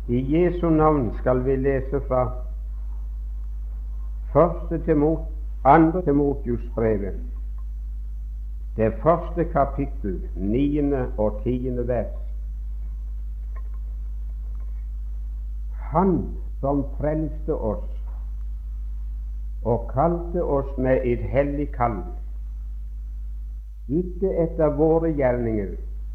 I Jesu navn skal vi lese fra andre Timotius-brevet, det første kapittel, 9. og 10. vers. Han som frelste oss og kalte oss med et hellig kall, ikke etter våre gjerninger,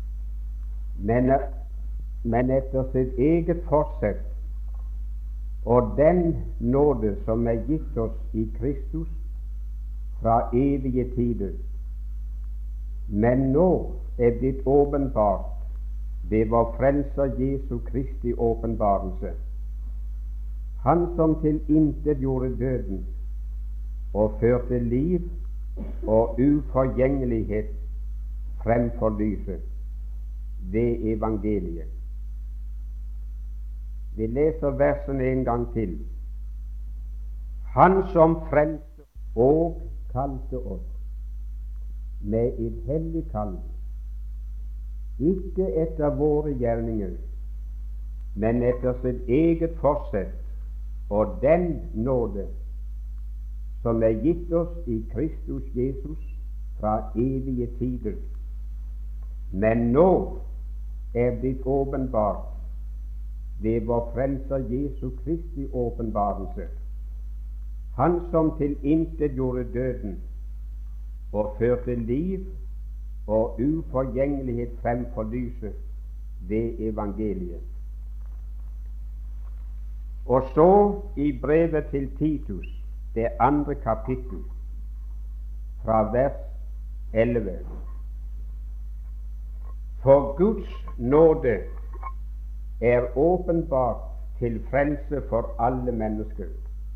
men etter sitt eget forsett og den nåde som er gitt oss i Kristus fra evige tider, men nå er blitt åpenbart ved vår Frelser Jesu Kristi åpenbarelse, Han som tilintetgjorde døden og førte liv og uforgjengelighet fremfor lyset ved evangeliet. Vi leser versene en gang til. Han som frelste og kalte oss med et hellig kall, ikke etter våre gjerninger, men etter sitt eget forsett og den nåde som er gitt oss i Kristus Jesus fra evige tider, men nå er blitt åpenbart ved vår Frelser Jesu Kristi åpenbarelse, Han som tilintetgjorde døden og førte liv og uforgjengelighet frem for lyset ved evangeliet. Og så i brevet til Titus, det andre kapittel, fra vers 11. For Guds nåde er åpenbart til frelse for alle mennesker,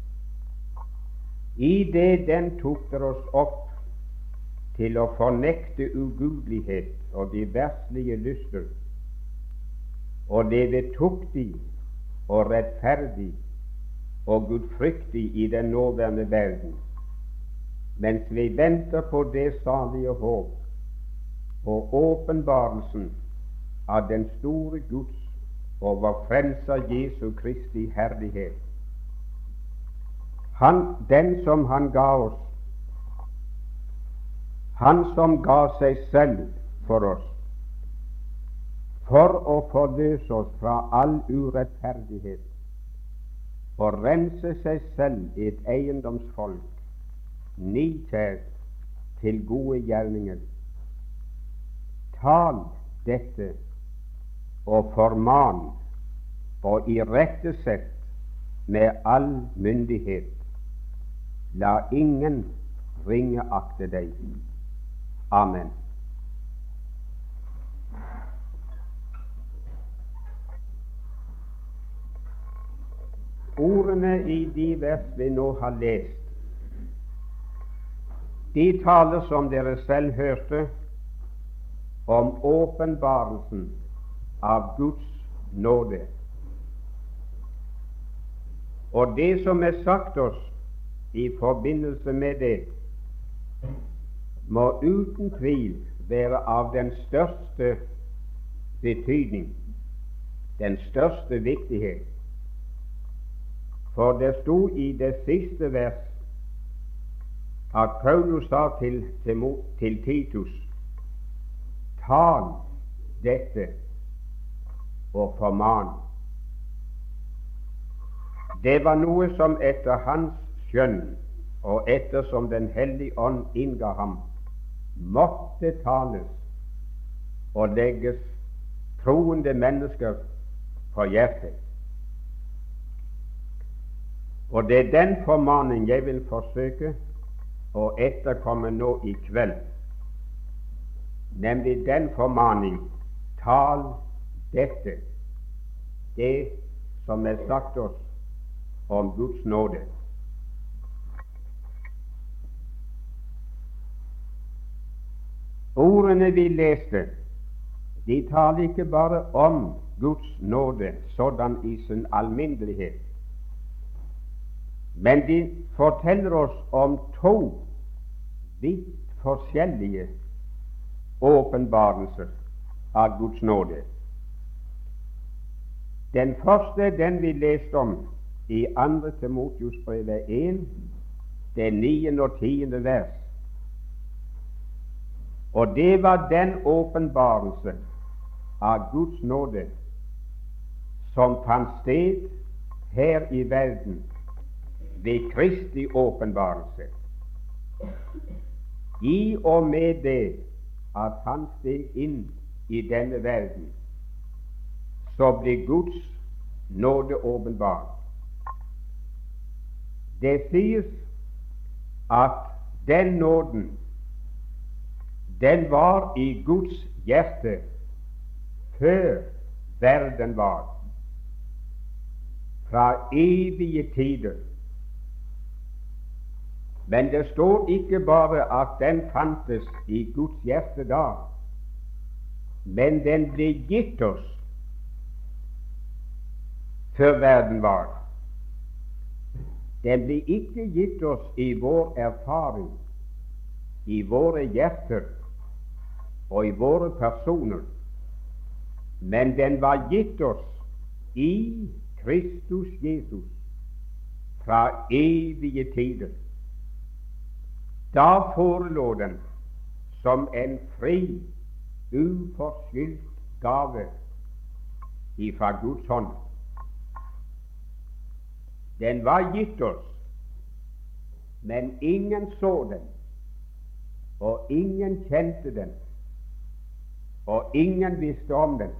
i det den tukter oss opp til å fornekte ugudelighet og de verslige lyster, og leve tuktig og rettferdig og gudfryktig i den nåværende verden, mens vi venter på det salige håp og åpenbarelsen av den store Guds og vår Frelser Jesu Kristi herlighet. Den som Han ga oss, Han som ga seg selv for oss, for å forløse oss fra all urettferdighet og rense seg selv et eiendomsfolk, nidkjært til gode gjerninger. Tal dette og forman og irettesett med all myndighet. La ingen ringeakte deg. Amen. Ordene i de vers vi nå har lest, de taler, som dere selv hørte, om åpenbarelsen av Guds nåde. Og det som er sagt oss i forbindelse med det, må uten tvil være av den største betydning, den største viktighet. For det sto i det siste vers at Paulus sa til Titus: tal dette og forman. Det var noe som etter hans skjønn og ettersom Den hellige ånd innga ham, måtte tales og legges troende mennesker på hjertet. Og det er den formaning jeg vil forsøke å etterkomme nå i kveld, nemlig den formaning: tal dette, det som er sagt oss om Guds nåde. Ordene vi leste, de taler ikke bare om Guds nåde sådan i sin alminnelighet, men de forteller oss om to vidt forskjellige åpenbarelser av Guds nåde. Den første, den vi leste om i 2. Timotius brev 1, det 9. og 10. vers. Og det var den åpenbarelse av Guds nåde som fant sted her i verden ved Kristi åpenbarelse. I og med det at han steg inn i denne verden, så ble Guds nåde åpenbart. Det sies at den nåden, den var i Guds hjerte før verden var, fra evige tider. Men det står ikke bare at den fantes i Guds hjerte da, men den ble gitt oss før verden var. Den ble ikke gitt oss i vår erfaring, i våre hjerter og i våre personer, men den var gitt oss i Kristus Jesus fra evige tider. Da forelå den som en fri, uforskyldt gave ifra Guds hånd. Den var gitt oss, men ingen så den, og ingen kjente den, og ingen visste om den.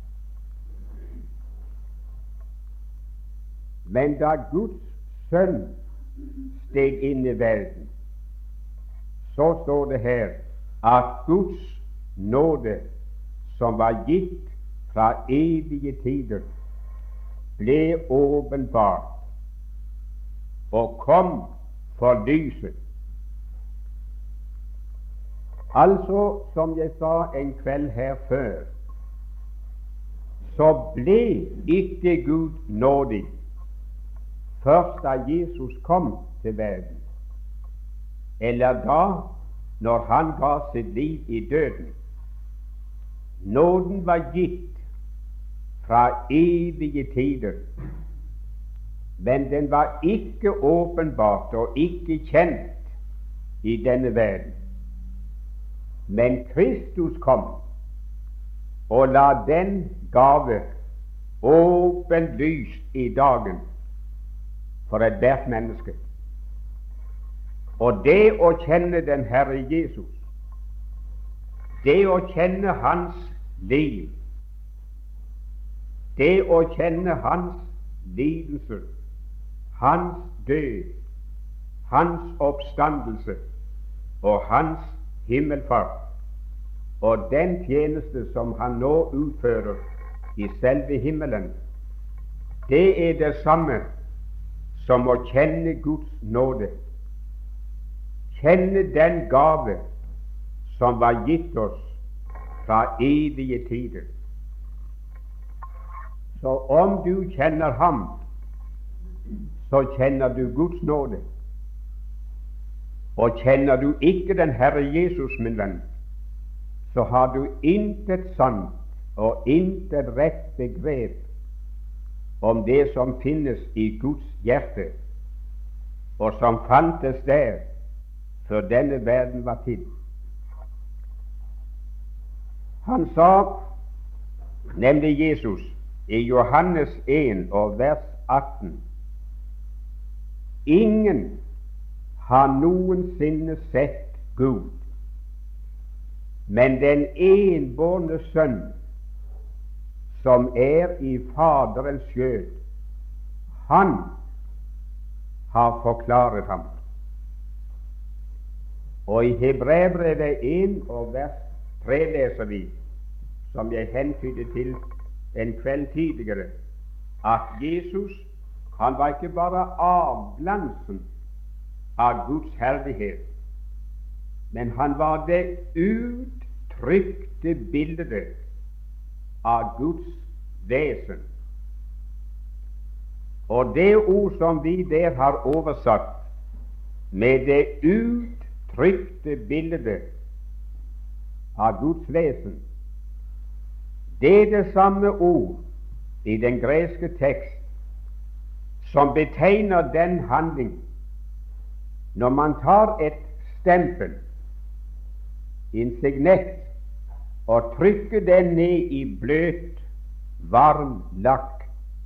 Men da Guds sønn steg inn i verden, så står det her at Guds nåde, som var gitt fra evige tider, ble åpenbart og kom for lyset. Altså, som jeg sa en kveld her før, så ble ikke Gud nådig først da Jesus kom til verden, eller da når han ga sitt liv i døden. Nåden var gitt fra evige tider, men den var ikke åpenbart og ikke kjent i denne verden. Men Kristus kom og la den gave åpenlyst i dagen for ethvert menneske. Og det å kjenne den Herre Jesus, det å kjenne Hans liv, det å kjenne Hans lidelser, Hans død, Hans oppstandelse og Hans himmelfart, og den tjeneste som Han nå utfører i selve himmelen, det er det samme som å kjenne Guds nåde, kjenne den gave som var gitt oss fra evige tider. Så om du kjenner Ham, så kjenner du Guds nåde. Og kjenner du ikke den Herre Jesus, min venn, så har du intet sant og intet rett begrep om det som finnes i Guds hjerte, og som fantes der før denne verden var til. Han sa, nemlig Jesus, i Johannes 1 og vers 18, ingen har noensinne sett Gud, men den enbårne Sønn, som er i Faderens skjød, han har forklaret ham. Og i Hebreerbrevet 1 og vers 3 leser vi, som jeg hentydde til en kveld tidligere, at Jesus, han var ikke bare avglansen av Guds herlighet, men han var det uttrykte bildet av Guds vesen. Og det ord som vi der har oversatt med det uttrykte bildet av Guds vesen, det er det samme ord i den greske tekst som betegner den handling når man tar et stempel, en signet, og trykker den ned i bløt, varm lakk.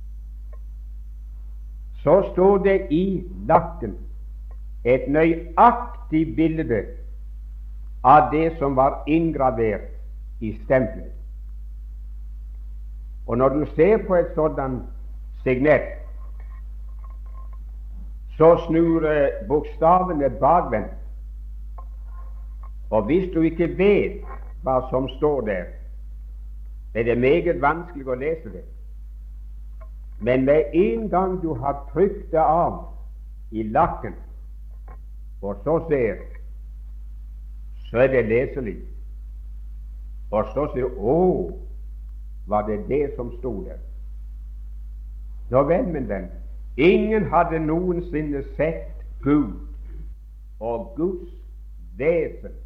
Så står det i lakken et nøyaktig bilde av det som var inngravert i stempelet. Og når du ser på et sådant signet, så snur bokstavene bakvendt. Og hvis du ikke vet hva som står der, er det meget vanskelig å lese det. Men med en gang du har trykt det av i lakken, og så ser, så er det leselig. Og så sier du, å, var det det som stod der? Nå vel, min venn, ingen hadde noensinne sett Gud og Guds vesen,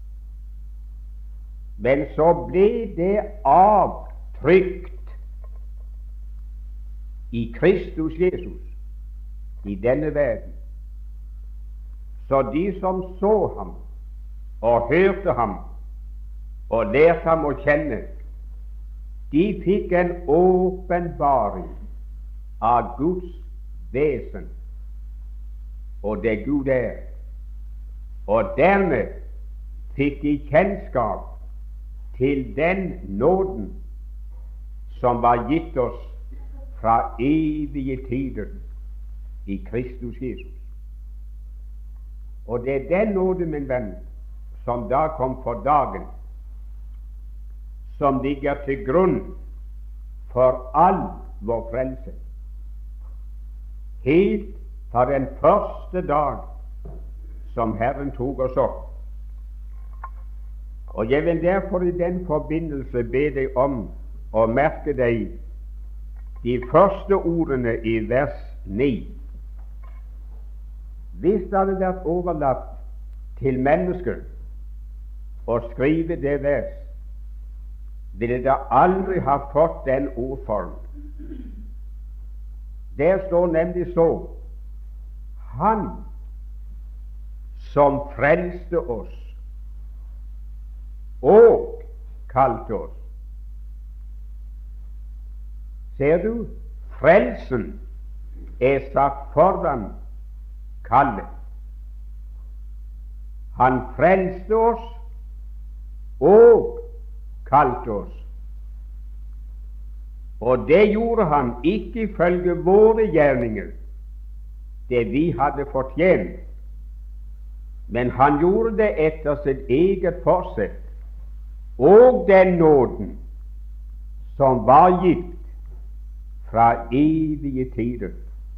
men så ble det avtrykt i Kristus Jesus i denne verden. Så de som så ham og hørte ham og lærte ham å kjenne, de fikk en åpenbaring av Guds vesen og det Gud er, og dermed fikk de kjennskap til den nåden som var gitt oss fra evige tider i Kristus Jesus. Og det er den nåde, min venn, som da kom for dagen, som ligger til grunn for all vår frelse, helt fra den første dag som Herren tok oss opp. Og jeg vil derfor i den forbindelse be deg om å merke deg de første ordene i vers 9. Hvis det hadde vært overlatt til mennesker å skrive det vers, ville det aldri ha fått den ordform. Der står nemlig så: Han som frelste oss og kalte oss. Ser du, frelsen er satt foran kallet. Han frelste oss og kalte oss. Og det gjorde han ikke ifølge våre gjerninger, det vi hadde fortjent, men han gjorde det etter sitt eget forsett og den nåden som var gitt fra evige tider.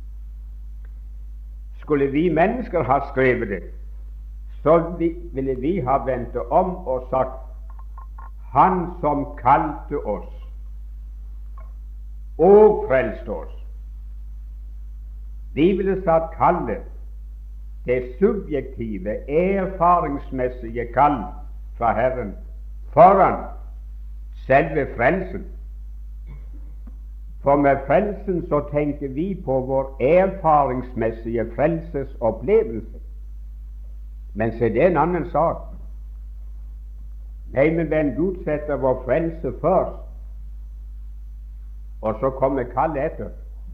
Skulle vi mennesker ha skrevet det, så ville vi ha vendt om og sagt: Han som kalte oss og frelste oss. Vi ville satt kallet, det subjektive, erfaringsmessige kall fra Herren, foran selve frelsen. For med frelsen så tenker vi på vår erfaringsmessige frelsesopplevelse. Men se, det er en annen sak. Nei, men venn, Gud setter vår frelse først, og så kommer kallet etter.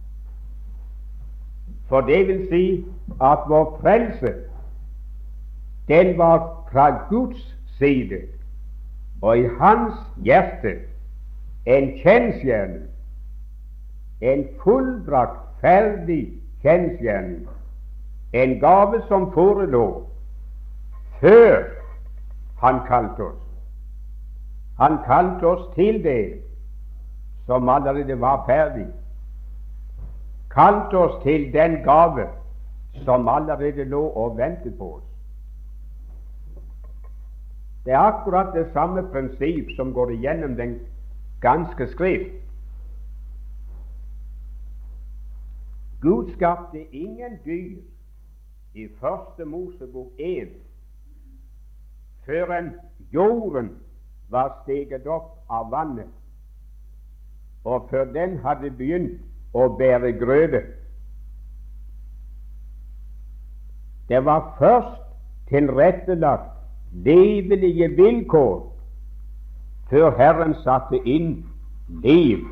For det vil si at vår frelse, den var fra Guds side, og i hans hjerte en kjensgjerning, en fullbrakt, ferdig kjensgjerning, en gave som forelå før han kalte oss. Han kalte oss til det som allerede var ferdig, kalte oss til den gave som allerede lå og ventet på oss. Det er akkurat det samme prinsipp som går igjennom den ganske skrift. Gud skapte ingen dyr i første Mosebok 1 før jorden var steget opp av vannet. og før den hadde begynt å bære grøde. Det var først tilrettelagt levelige vilkår før Herren satte inn liv.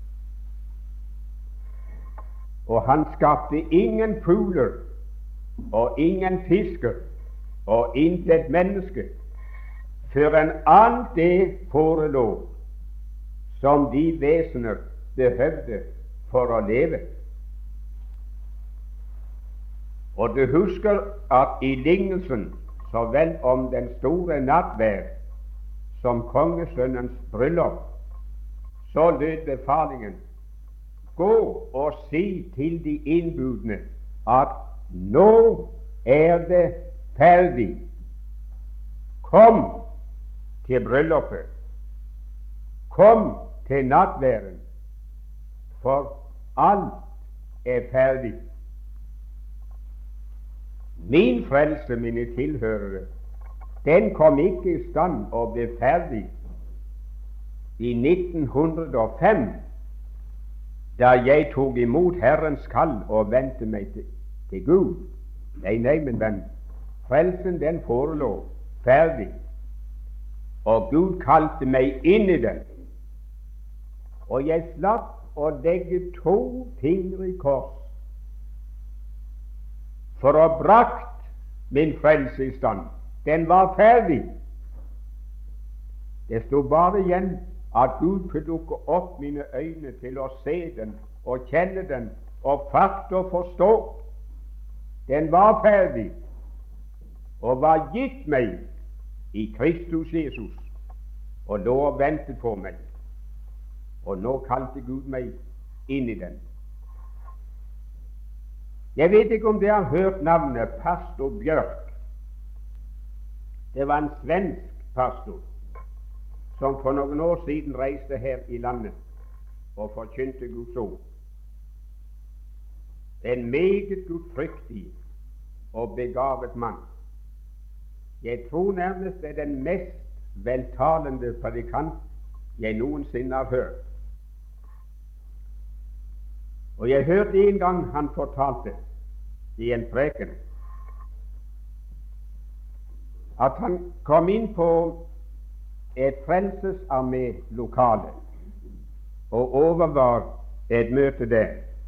Og han skapte ingen fugler og ingen fisker og intet menneske før en alt det forelå som de vesener behøvde for å leve. Og du husker at i lignelsen så vel om den store nattverd som kongesønnens bryllup, så lød befalingen: gå og si til de innbudne at nå er det ferdig. Kom til bryllupet. Kom til nattverden, for alt er ferdig. Min frelse, mine tilhørere, den kom ikke i stand og ble ferdig i 1905, da jeg tok imot Herrens kall og vendte meg til Gud. Nei, min venn, frelsen den forelå ferdig, og Gud kalte meg inn i den. Og jeg slapp å legge 2 fingre i kors for å brakt min frelse i stand. Den var ferdig. Det sto bare igjen at Gud kunne lukke opp mine øyne til å se den og kjenne den og fatte og forstå. Den var ferdig og var gitt meg i Kristus Jesus, og lå og ventet på meg. Og nå kalte Gud meg inn i den. Jeg vet ikke om dere har hørt navnet pastor Bjørk. Det var en svensk pastor som for noen år siden reiste her i landet og forkynte Guds ord. En meget gudfryktig og begavet mann. Jeg tror nærmest det er den mest veltalende predikant jeg noensinne har hørt. Og jeg hørte en gang han fortalte i en preken at han kom inn på et Frelsesarmé-lokale og overvar et møte der.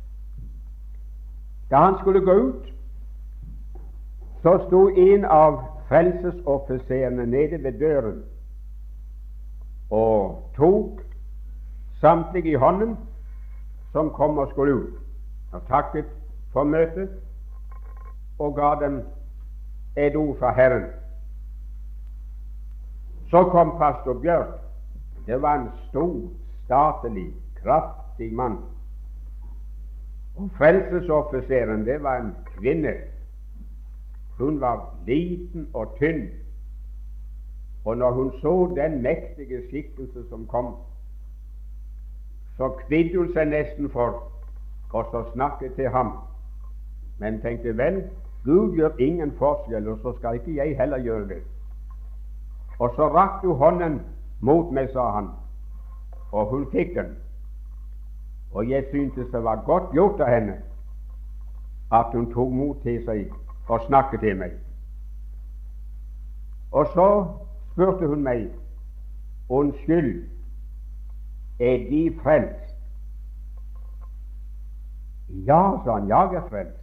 Da han skulle gå ut, så sto en av frelsesoffiserene nede ved døren og tok samtlige i hånden som kom og skulle ut, og takket for møtet og ga dem et ord fra Herren. Så kom pastor Bjørk. Det var en stor, statelig, kraftig mann. Og frelsesoffiseren, det var en kvinne. Hun var liten og tynn, og når hun så den mektige skikkelse som kom, så kvidde hun seg nesten for og så snakket til ham, men tenkte vel, Gud gjør ingen forskjell, og så skal ikke jeg heller gjøre det. Og så rakte hun hånden mot meg, sa han, og hun fikk den. Og jeg syntes det var godt gjort av henne at hun tok mot til seg og snakket til meg. Og så spurte hun meg: unnskyld, er De frelst? Ja, sa han, jeg er frelst.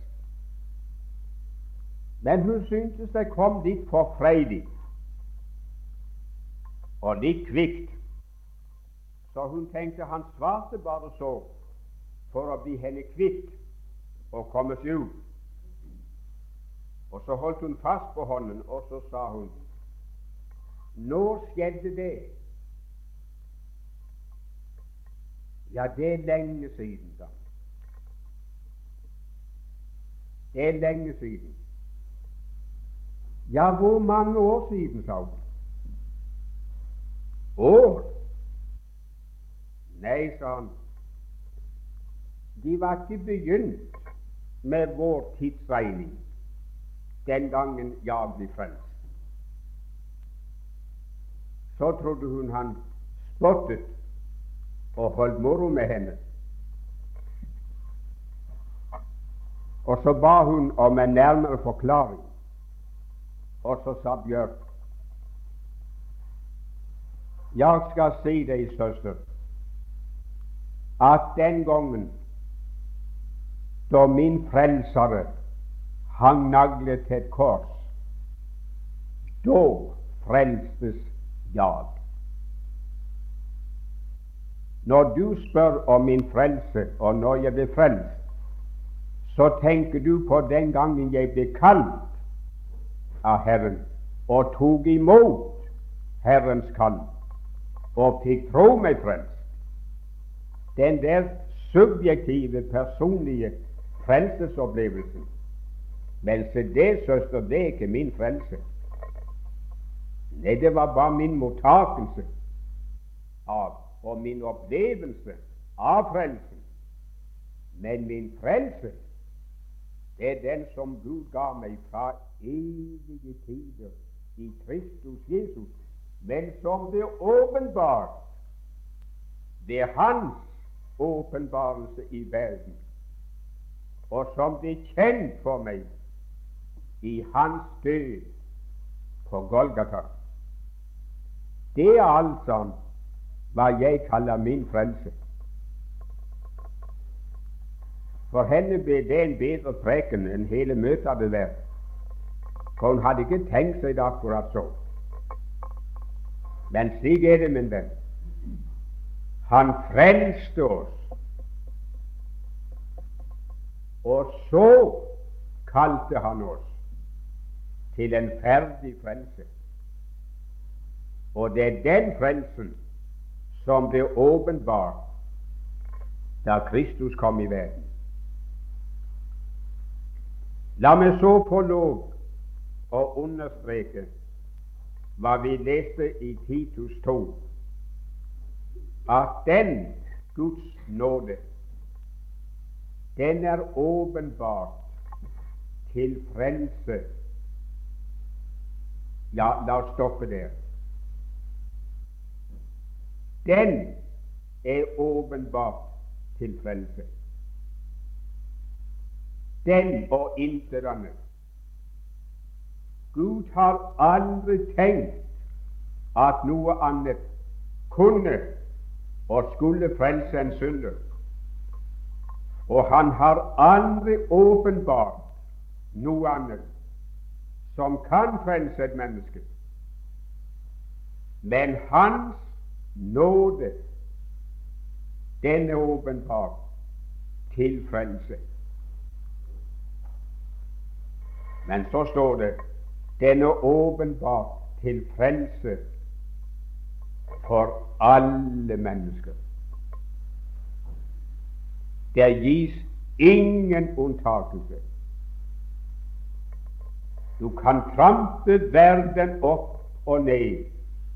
Men hun syntes det kom litt for freidig og litt kvikt, så hun tenkte han svarte bare så for å bli henne kvitt og komme seg ut. Og så holdt hun fast på hånden, og så sa hun: nå skjedde det. Ja, det er lenge siden, da. Det er lenge siden. Ja, hvor mange år siden, sa hun. År? Nei, sa han, de var ikke begynt med vår tidsregning den gangen jeg ble frelst. Så trodde hun han spottet og holdt moro med henne. Og så ba hun om en nærmere forklaring, og så sa Bjørn: jeg skal si deg, søster, at den gangen da min frelsere hang naglet til et kors, da frelstes jeg. Når du spør om min frelse, og når jeg ble frelst, så tenker du på den gangen jeg ble kalt av Herren og tok imot Herrens kall og fikk tro meg frelst. Den der subjektive, personlige frelsesopplevelsen. Men se det, søster, det er ikke min frelse. Nei, det var bare min mottakelse av og min opplevelse av frelsen. Men min frelse, det er den som Gud ga meg fra evige tider i Kristus Jesus, men som det åpenbart ved Hans åpenbarelse i verden, og som det er kjent for meg i Hans død på Golgata. Det er alt sammen hva jeg kaller min frelse. For henne ble det en bedre preken enn hele møtet hadde vært, for hun hadde ikke tenkt seg det akkurat så. Men slik er det, min venn. Han frelste oss, og så kalte han oss til en ferdig frelse. Og det er den frelsen som ble åpenbart da Kristus kom i verden. La meg så få lov å understreke hva vi leste i Titus 2, at den Guds nåde, den er åpenbart til frelse. Ja, la oss stoppe der. Den er åpenbart til frelse. Den og intet annet. Gud har aldri tenkt at noe annet kunne og skulle frelse en synder. Og han har aldri åpenbart noe annet som kan frelse et menneske. Men hans nåde, den er åpenbart til frelse. Men så står det: den er åpenbart til frelse for alle mennesker. Det gis ingen unntakelse. Du kan trampe verden opp og ned,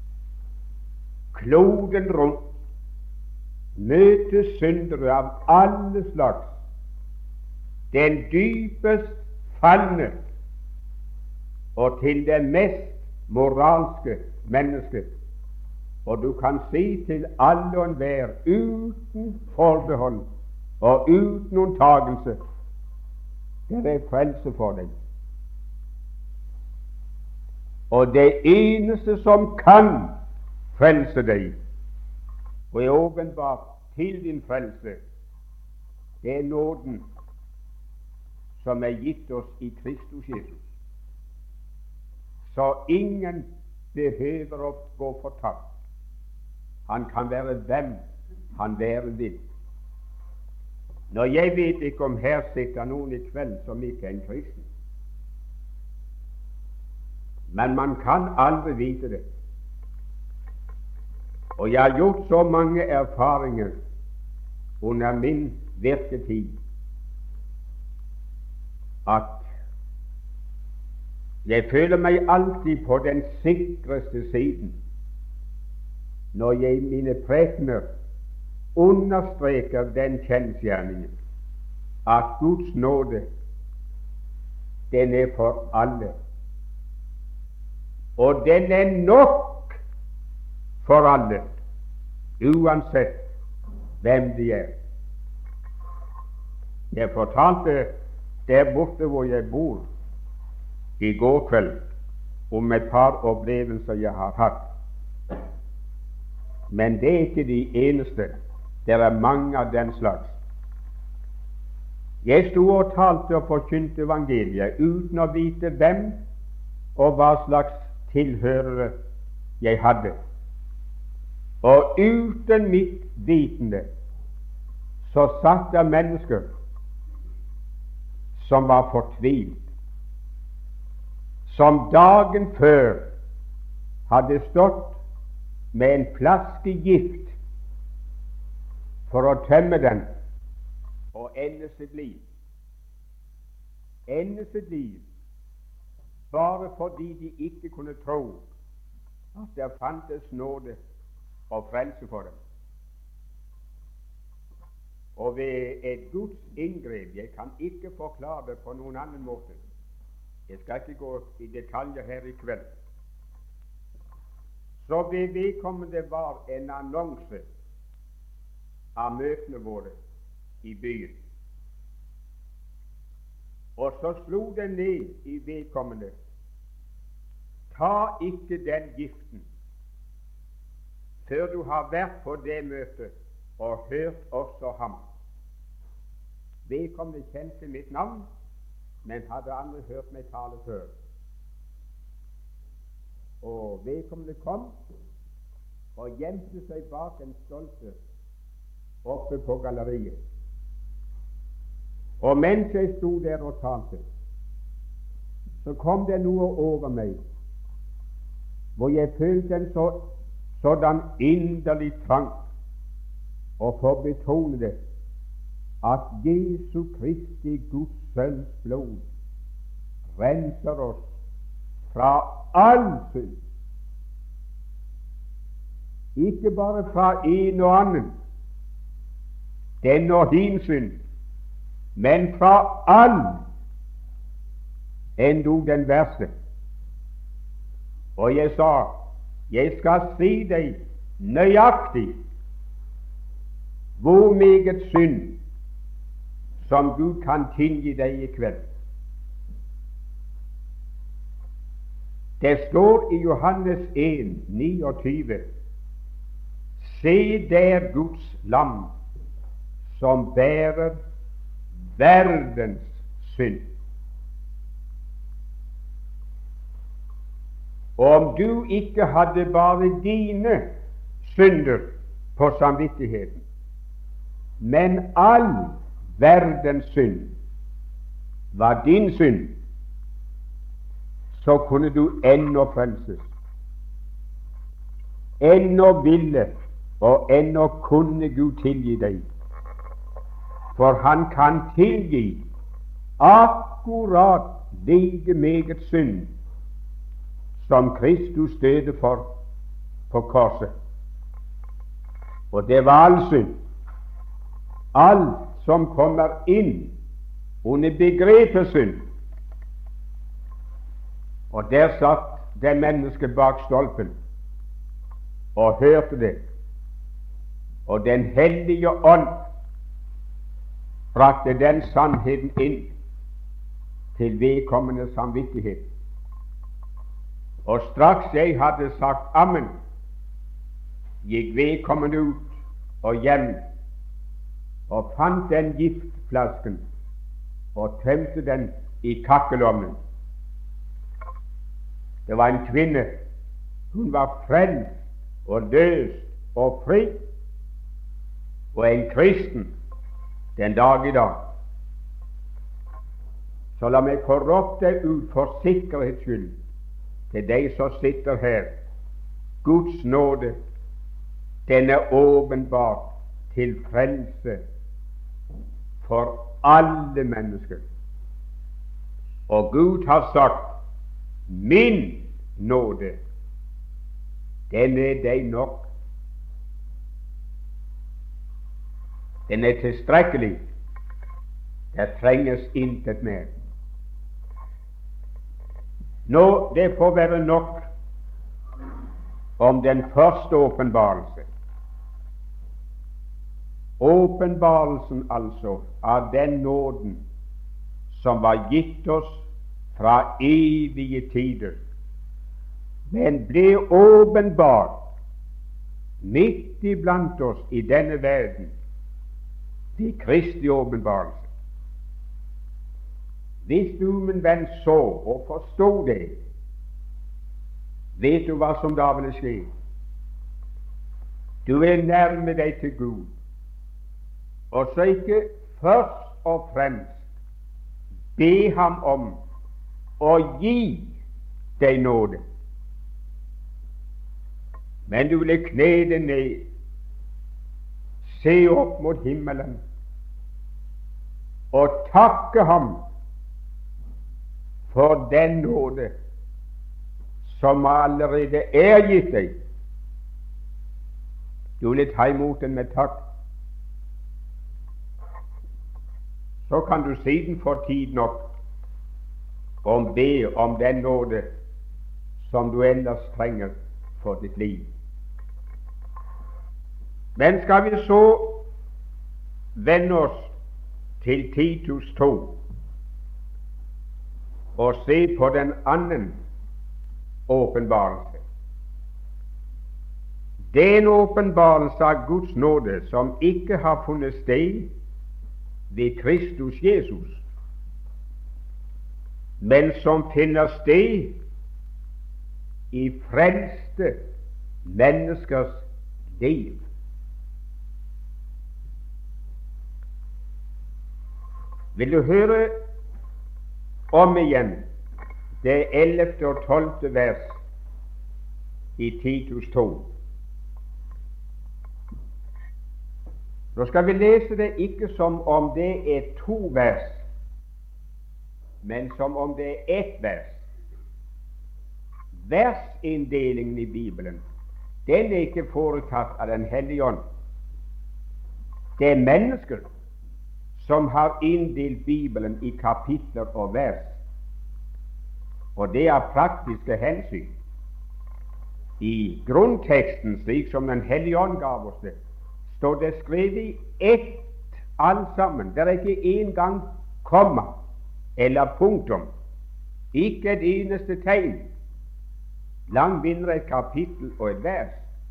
kloden rundt, møte syndere av alle slags, den dypest falne og til det mest moralske menneske, og du kan si til alle og enhver uten forbehold og uten unntagelse: det er frelse for deg. Og det eneste som kan frelse deg og er åpenbart til din frelse, det er nåden som er gitt oss i Kristus Jesus. Så ingen behøver å gå fortapt. Han kan være hvem han være vil. Når jeg vet ikke om her sitter noen i kveld som ikke er en kristen, men man kan aldri vite det. Og jeg har gjort så mange erfaringer under min virketid at jeg føler meg alltid på den sikreste siden når jeg i mine prekener understreker den kjensgjerningen at Guds nåde, den er for alle, og den er nok for alle, uansett hvem de er. Jeg fortalte der borte hvor jeg bor i går kveld om et par opplevelser jeg har hatt. Men det er ikke de eneste. Det er mange av den slags. Jeg sto og talte og forkynte evangeliet uten å vite hvem og hva slags tilhørere jeg hadde. Og uten mitt vitende så satt det mennesker som var fortvilt, som dagen før hadde stått med en flaske gift for å tømme den og ende sitt liv. Ende sitt liv bare fordi de ikke kunne tro at det fantes nåde og frelse for dem. Og ved et Guds inngrep, jeg kan ikke forklare det på noen annen måte, jeg skal ikke gå i detaljer her i kveld, så ved vedkommende var en annonse av møtene våre i byen. Og så slo det ned i vedkommende: ta ikke den giften før du har vært på det møtet og hørt også ham. Vedkommende kjente mitt navn, men hadde aldri hørt meg tale før. Og vedkommende kom og gjemte seg bak en stolpe oppe på galleriet. Og mens jeg sto der og talte, så kom det noe over meg, hvor jeg følte en sådan inderlig trang å få betone det, at Jesu Kristi Guds Sønns blod renser oss fra all synd. Ikke bare fra en og annen, den og din synd, men fra all, endog den verste. Og jeg sa, jeg skal si deg nøyaktig hvor meget synd som Gud kan tilgi deg i kveld. Det står i Johannes 1, 29, se der Guds lam som bærer verdens synd. Og om du ikke hadde bare dine synder på samvittigheten, men all verdens synd var din synd, så kunne du ennå frelses. Ennå ville og ennå kunne Gud tilgi deg. For han kan tilgi akkurat like meget synd som Kristus døde for på korset. Og det var all synd. Alt som kommer inn under begrepet synd. Og der satt det mennesket bak stolpen og hørte det. Og Den hellige ånd brakte den sannheten inn til vedkommende samvittighet. Og straks jeg hadde sagt amen, gikk vedkommende ut og hjem og fant den giftflasken og tømte den i kakkelovnen. Det var en kvinne. Hun var frelst og løs og fri, og en kristen den dag i dag. Så la meg få ropt deg ut for sikkerhets skyld til deg som sitter her. Guds nåde, den er åpenbart til frelse for alle mennesker. Og Gud har sagt, min nåde, den er deg nok. Den er tilstrekkelig. Det trenges intet mer. Nå, det får være nok om den første åpenbarelse. Åpenbarelsen altså av den nåden som var gitt oss fra evige tider, men ble åpenbart midt iblant oss i denne verden ved Kristi åpenbarelse. Hvis du, min venn, så og forstod det, vet du hva som da ville skje? Du vil nærme deg til Gud, og så ikke først og fremst be Ham om å gi deg nåde, men du ville kne deg ned, se opp mot himmelen og takke Ham for den nåde som allerede er gitt deg. Du vil ta imot den med takk. Så kan du siden få tid nok og be om den nåde som du ellers trenger for ditt liv. Men skal vi så vende oss til Titus 2 og se på den annen åpenbarelse. Det er en åpenbarelse av Guds nåde som ikke har funnet sted ved Kristus Jesus, men som finner sted i frelste menneskers liv. Vil du høre om igjen det 11. og 12. vers i Titus 2? Nå skal vi lese det ikke som om det er 2 vers, men som om det er 1 vers. Versinndelingen i Bibelen, den er ikke foretatt av Den hellige ånd. Det er mennesker som har inndelt Bibelen i kapitler og vers, og det er praktiske hensyn. I grunnteksten, slik som Den hellige ånd gav oss det, står det skrevet i ett alt sammen. Det er ikke engang komma eller punktum, ikke et eneste tegn. Langt mindre et kapittel og et vers.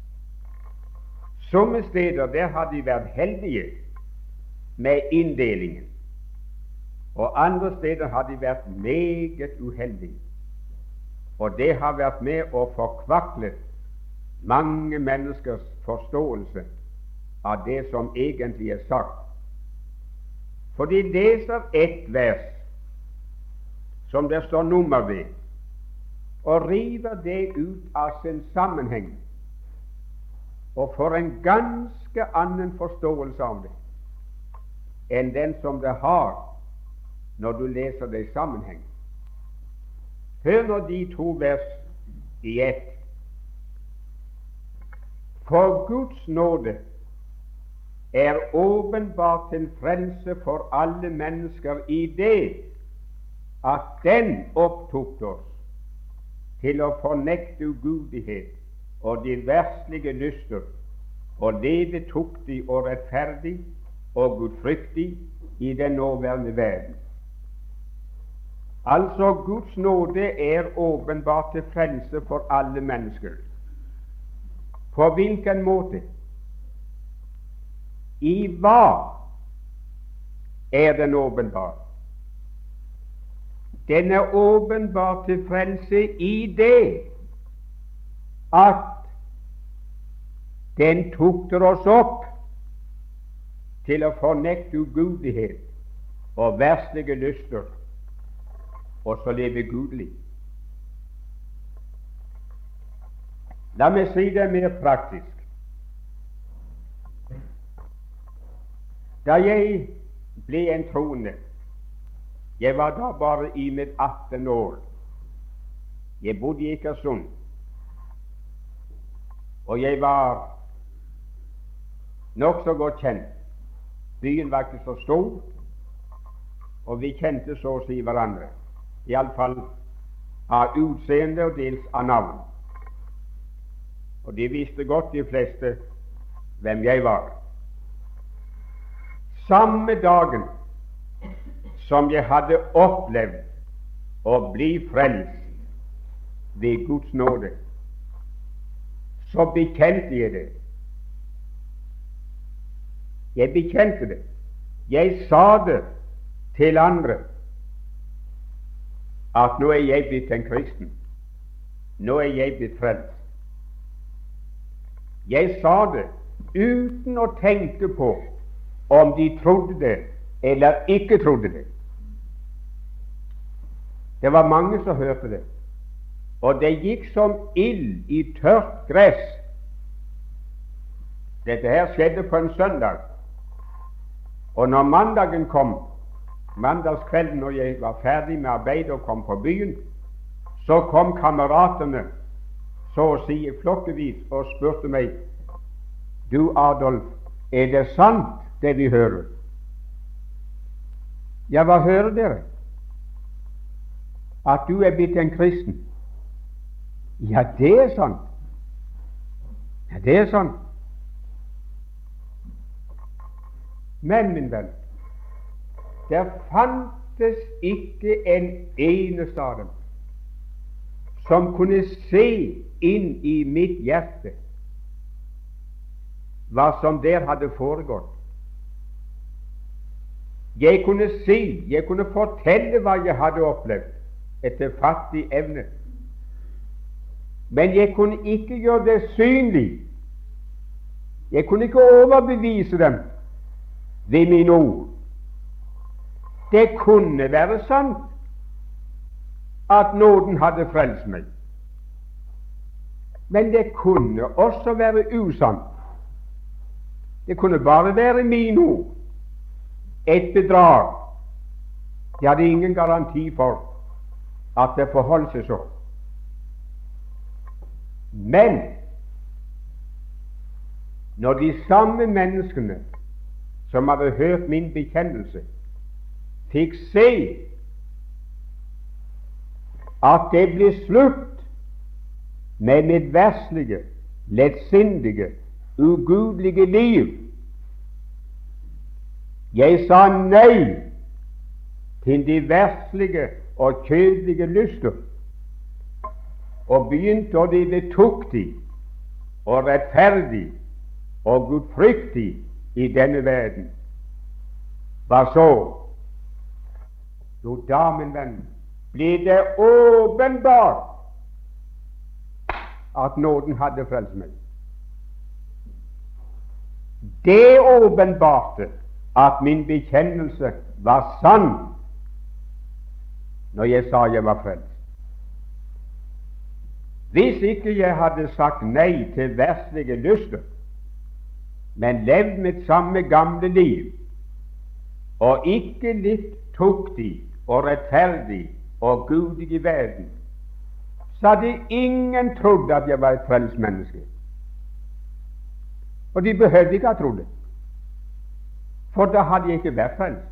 Somme steder der har de vært heldige med inndelingen, og andre steder har de vært meget uheldige, og det har vært med å forkvakle mange menneskers forståelse av det som egentlig er sagt. For de leser ett vers som det står nummer ved, og river det ut av sin sammenheng, og får en ganske annen forståelse av det enn den som det har når du leser det i sammenheng. Hør nå de 2 vers i ett. For Guds nåde er åpenbart til frelse for alle mennesker i det at den opptok oss til å fornekte ugudelighet og de verslige lyster og leve tuktig og rettferdig og gudfryktig i den nåværende verden. Altså, Guds nåde er åpenbart til frelse for alle mennesker. På hvilken måte? I hva er den åpenbar? Den er åpenbar til frelse i det at den tukter oss opp til å fornekte ugudelighet og verslige lyster, og så leve gudelig. La meg si det mer praktisk. Da jeg ble en troende, jeg var da bare i mitt 18 år, jeg bodde i Ekersund, og jeg var nokså godt kjent. Byen var ikke så stor, og vi kjente så å si hverandre, iallfall av utseende og dels av navn. Og de visste godt, de fleste, hvem jeg var. samme dagen som jeg hadde opplevd å bli frelst ved Guds nåde, så bekjente jeg det. Jeg bekjente det. Jeg sa det til andre, at nå er jeg blitt en kristen. Nå er jeg blitt frelst. Jeg sa det uten å tenke på om de trodde det eller ikke trodde det. Det var mange som hørte det, og det gikk som ild i tørt gress. Dette her skjedde på en søndag, og når mandagen kom, mandagskvelden når jeg var ferdig med arbeidet og kom på byen, så kom kameratene så å si flokkevis og spurte meg: Du, Adolf, er det sant det vi hører? Ja, hva hører dere? At du er blitt en kristen? Ja, det er sant. Ja, det er sant. Men, min venn, der fantes ikke en eneste av dem som kunne se inn i mitt hjerte hva som der hadde foregått. Jeg kunne si, jeg kunne fortelle hva jeg hadde opplevd etter fattig evne, men jeg kunne ikke gjøre det synlig. Jeg kunne ikke overbevise dem ved mine ord. Det kunne være sant at nåden hadde frelst meg, men det kunne også være usant. Det kunne bare være mine ord, et bedrag. Jeg hadde ingen garanti for at det forholdt seg så. Men når de samme menneskene som hadde hørt min bekjennelse, fikk se at det ble slutt med mitt verslige, lettsindige, ugudelige liv. Jeg sa nei til de verslige og kjødelige lyster, og begynte å leve tuktig og rettferdig og gudfryktig i denne verden. Hva så? Jo, da, min venn, blir det åpenbart at nåden hadde frelst meg. Det åpenbarte at min bekjennelse var sann når jeg sa jeg var frelst. Hvis ikke jeg hadde sagt nei til verslige lyster, men levd mitt samme gamle liv, og ikke litt tuktig og rettferdig og gudig i verden, så hadde ingen trodd at jeg var et frelst menneske. Og de behøvde ikke ha trodd det, for da hadde jeg ikke vært frelst.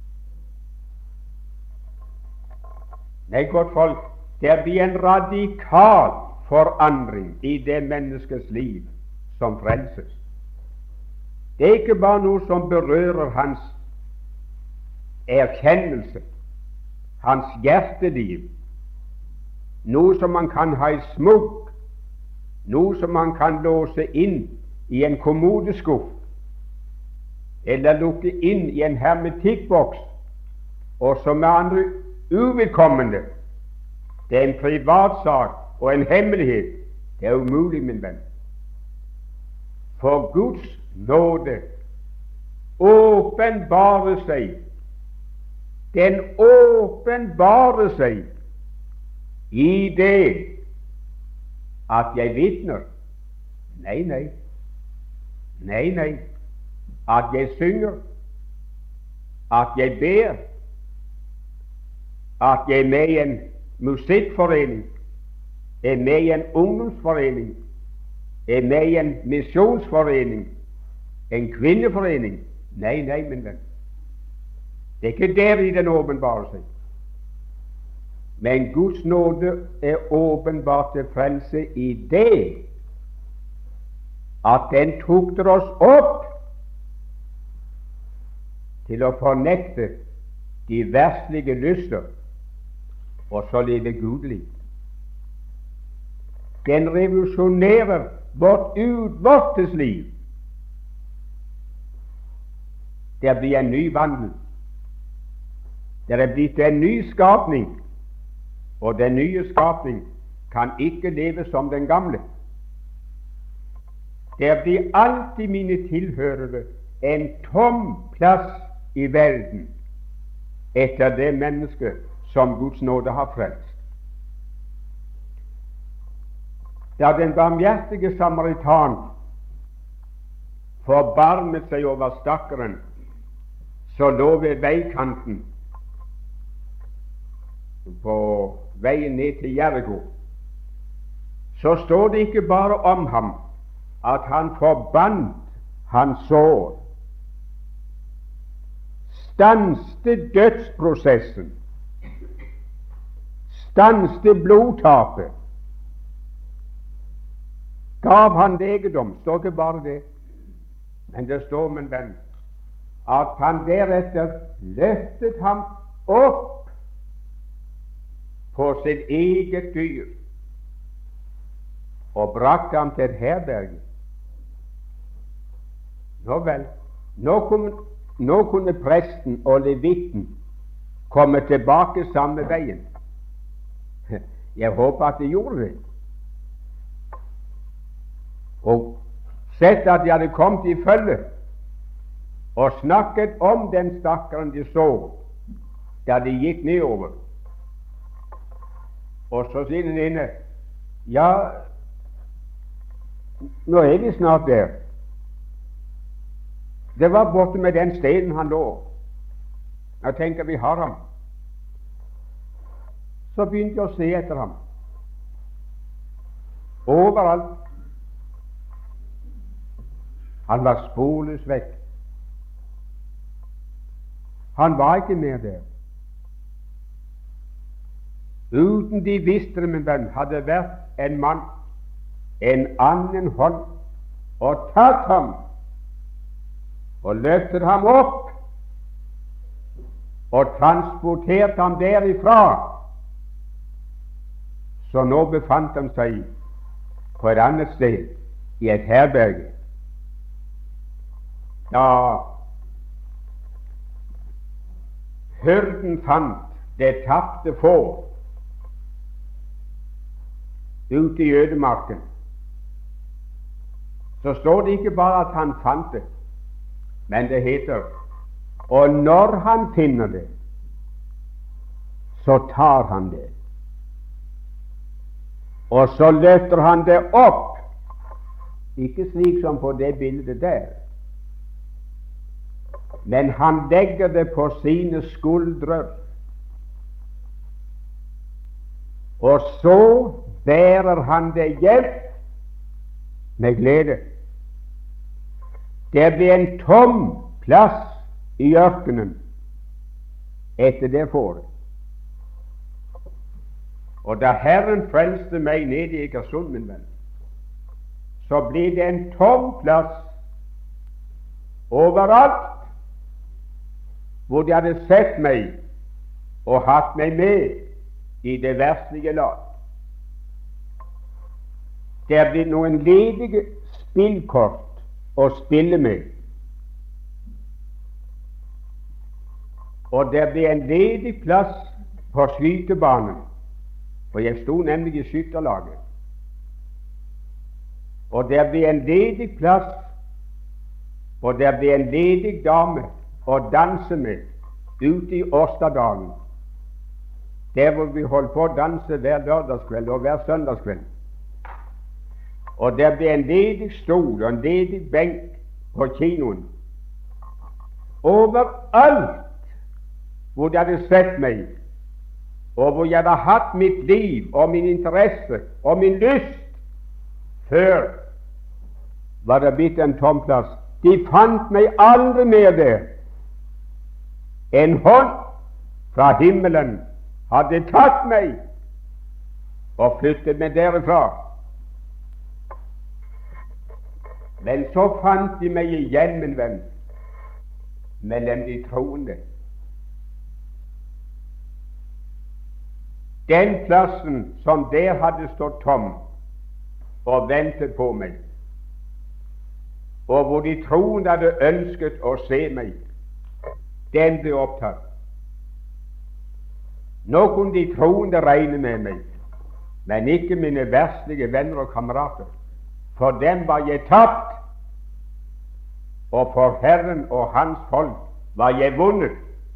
Nei, godt folk, det blir en radikal forandring i det menneskets liv som frelses. Det er ikke bare noe som berører hans erkjennelse, hans hjerteliv, noe som man kan ha i smugg, noe som man kan låse inn i en kommodeskuff eller lukke inn i en hermetikkboks, og som er andre uvedkommende. Det er en privatsak og en hemmelighet. Det er umulig, min venn. For Guds nåde åpenbarer seg. Den åpenbarer seg i det at jeg vitner. Nei, nei. Nei, nei. At jeg synger, at jeg ber, at jeg er med i en musikkforening, er med i en ungdomsforening, er med i en misjonsforening, en kvinneforening. Nei, nei, min venn. Det er ikke der i den åpenbarer seg. Men Guds nåde er åpenbart til frelse i det at den tukter oss opp til å fornekte de verslige lyster, og så leve gudelig. Den revolusjonerer vårt utvortes liv. Det blir en ny vandel. Det er blitt en ny skapning, og den nye skapning kan ikke leve som den gamle. Det blir alltid, mine tilhørere, en tom plass i verden etter det mennesket som Guds nåde har frelst. Da den barmhjertige samaritan forbarmet seg over stakkaren som lå ved veikanten på veien ned til Jericho, så står det ikke bare om ham at han forbandt hans sår, stanste dødsprosessen, stanste blodtapet, gav han legedom. Står ikke bare det, men det står, min venn, at han deretter løftet ham opp på sitt eget dyr og brakte ham til et herberge. Nå vel, nå kunne presten og levitten komme tilbake samme veien. Jeg håper at de gjorde det. Og sett at de hadde kommet i følge og snakket om den stakkaren de så da de gikk nedover. Og så sier den ene, ja, nå er vi snart der. Det var borte med den steinen han lå. Jeg tenker vi har ham. Så begynte jeg å se etter ham. Overalt. Han var sporløst vekk. Han var ikke mer der. Uten de visste det, min venn, hadde vært en mann, en annen hånd, og tatt ham og løftet ham opp og transportert ham derifra. Så nå befant han seg på et annet sted, i et herberge. Da hyrden fant det tapte får ute i ødemarken, så står det ikke bare at han fant det, men det heter, og når han finner det, så tar han det, og så løfter han det opp, ikke slik som på det bildet der, men han legger det på sine skuldrer, og så bærer han det hjem med glede. Det blir en tom plass i ørkenen etter det fåret. Og da Herren frelste meg nede i Egersund, min venn, så blir det en tom plass overalt hvor de hadde sett meg og hatt meg med i det verslige lag. Det blir noen ledige spillkort å spille med, og det blir en ledig plass på skytebanen, for jeg sto nemlig i skytterlaget, og det blir en ledig plass, og det blir en ledig dame å danse med ute i Årstadalen, der hvor vi holdt på å danse hver lørdagskveld og hver søndagskveld. Og det blir en ledig stol og en ledig benk på kinoen. Overalt hvor de hadde sett meg, og hvor jeg hadde hatt mitt liv og min interesse og min lyst før, var det blitt en tom plass. De fant meg aldri mer der. En hånd fra himmelen hadde tatt meg og flyttet meg derifra. Men så fant de meg igjen, min venn, mellom de troende. Den plassen som der hadde stått tom og ventet på meg, og hvor de troende hadde ønsket å se meg, den ble opptatt. Nå kunne de troende regne med meg, men ikke mine verdslige venner og kamerater. For dem var jeg tapt, og for Herren og Hans folk var jeg vunnet.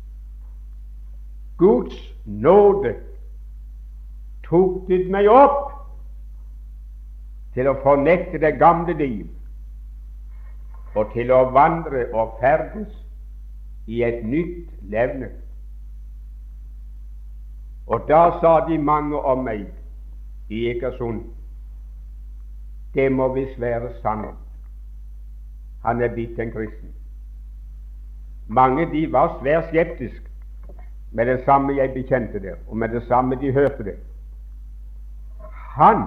Guds nåde tok det meg opp til å fornekte det gamle liv og til å vandre og ferdes i et nytt levne. Og da sa de mange om meg i Egersund, det må visst være sant, han er blitt en kristen. Mange de var svært skeptiske med det samme jeg bekjente der, og med det samme de hørte det. Han,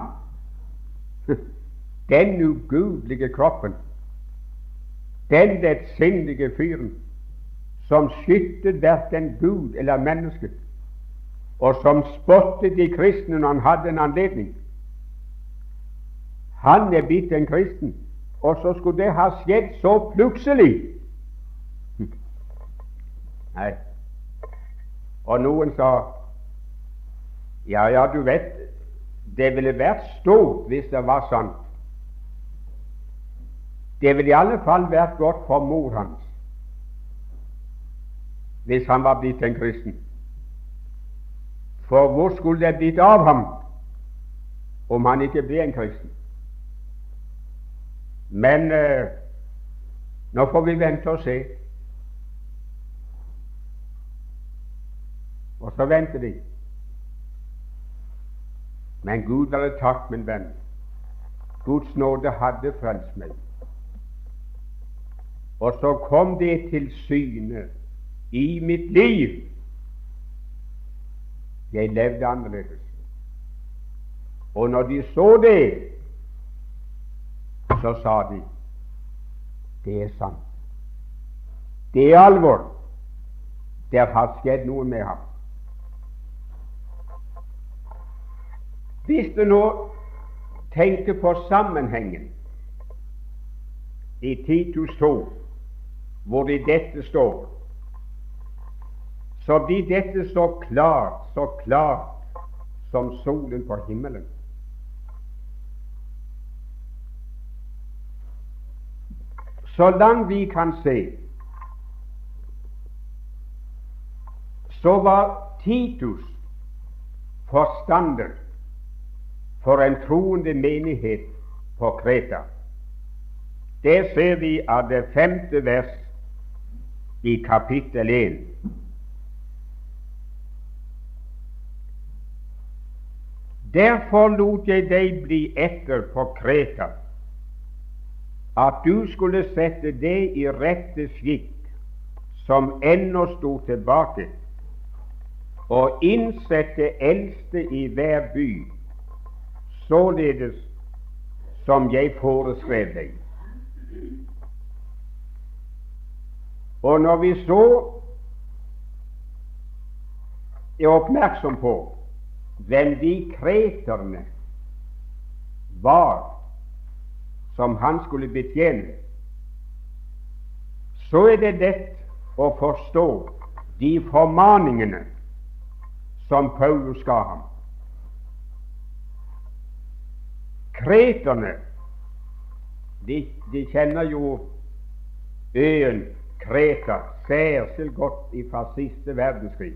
den ugudelige kroppen, den lettsindige fyren, som skyttet hverken Gud eller mennesket, og som spottet de kristne når han hadde en anledning. Han er blitt en kristen, og så skulle det ha skjedd så plutselig. Nei. Og noen sa, ja, du vet, det ville vært stort hvis det var sant. Det ville i alle fall vært godt for mor hans hvis han var blitt en kristen. For hvor skulle det blitt av ham om han ikke ble en kristen? Men nå får vi vente og se. Og så venter de. Men Gud være takk, min venn. Guds nåde hadde frelst meg. Og så kom det til syne i mitt liv. Jeg levde annerledes. Og når de så det, så sa de, det er sant. Det er alvor. Det har skjedd noe med ham. Hvis du nå tenker på sammenhengen i Titus 2, hvor det dette står, så blir dette så klart som solen på himmelen. Så langt vi kan se, så var Titus forstander for en troende menighet på Kreta. Det ser vi av det 5. vers i kapittel 1. Derfor lot jeg deg bli etter på Kreta, at du skulle sette det i rette skikk som ennå stod tilbake, og innsette eldste i hver by, således som jeg foreskrev deg. Og når vi så er oppmerksom på hvem de kreterne var som han skulle betjene, så er det lett å forstå de formaningene som Paulus ga ham. Kreterne, de kjenner jo øyen Kreta særskilt godt fra siste verdenskrig.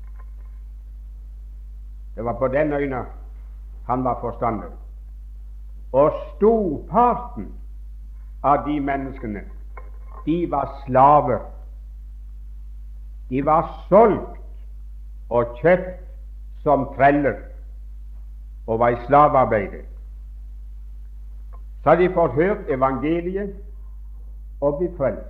Det var på den øyne han var forstander. Og storparten av de menneskene, de var slaver. De var solgt og kjøpt som treller og var i slavearbeidet. Så hadde de fått hørt evangeliet og blitt frelst.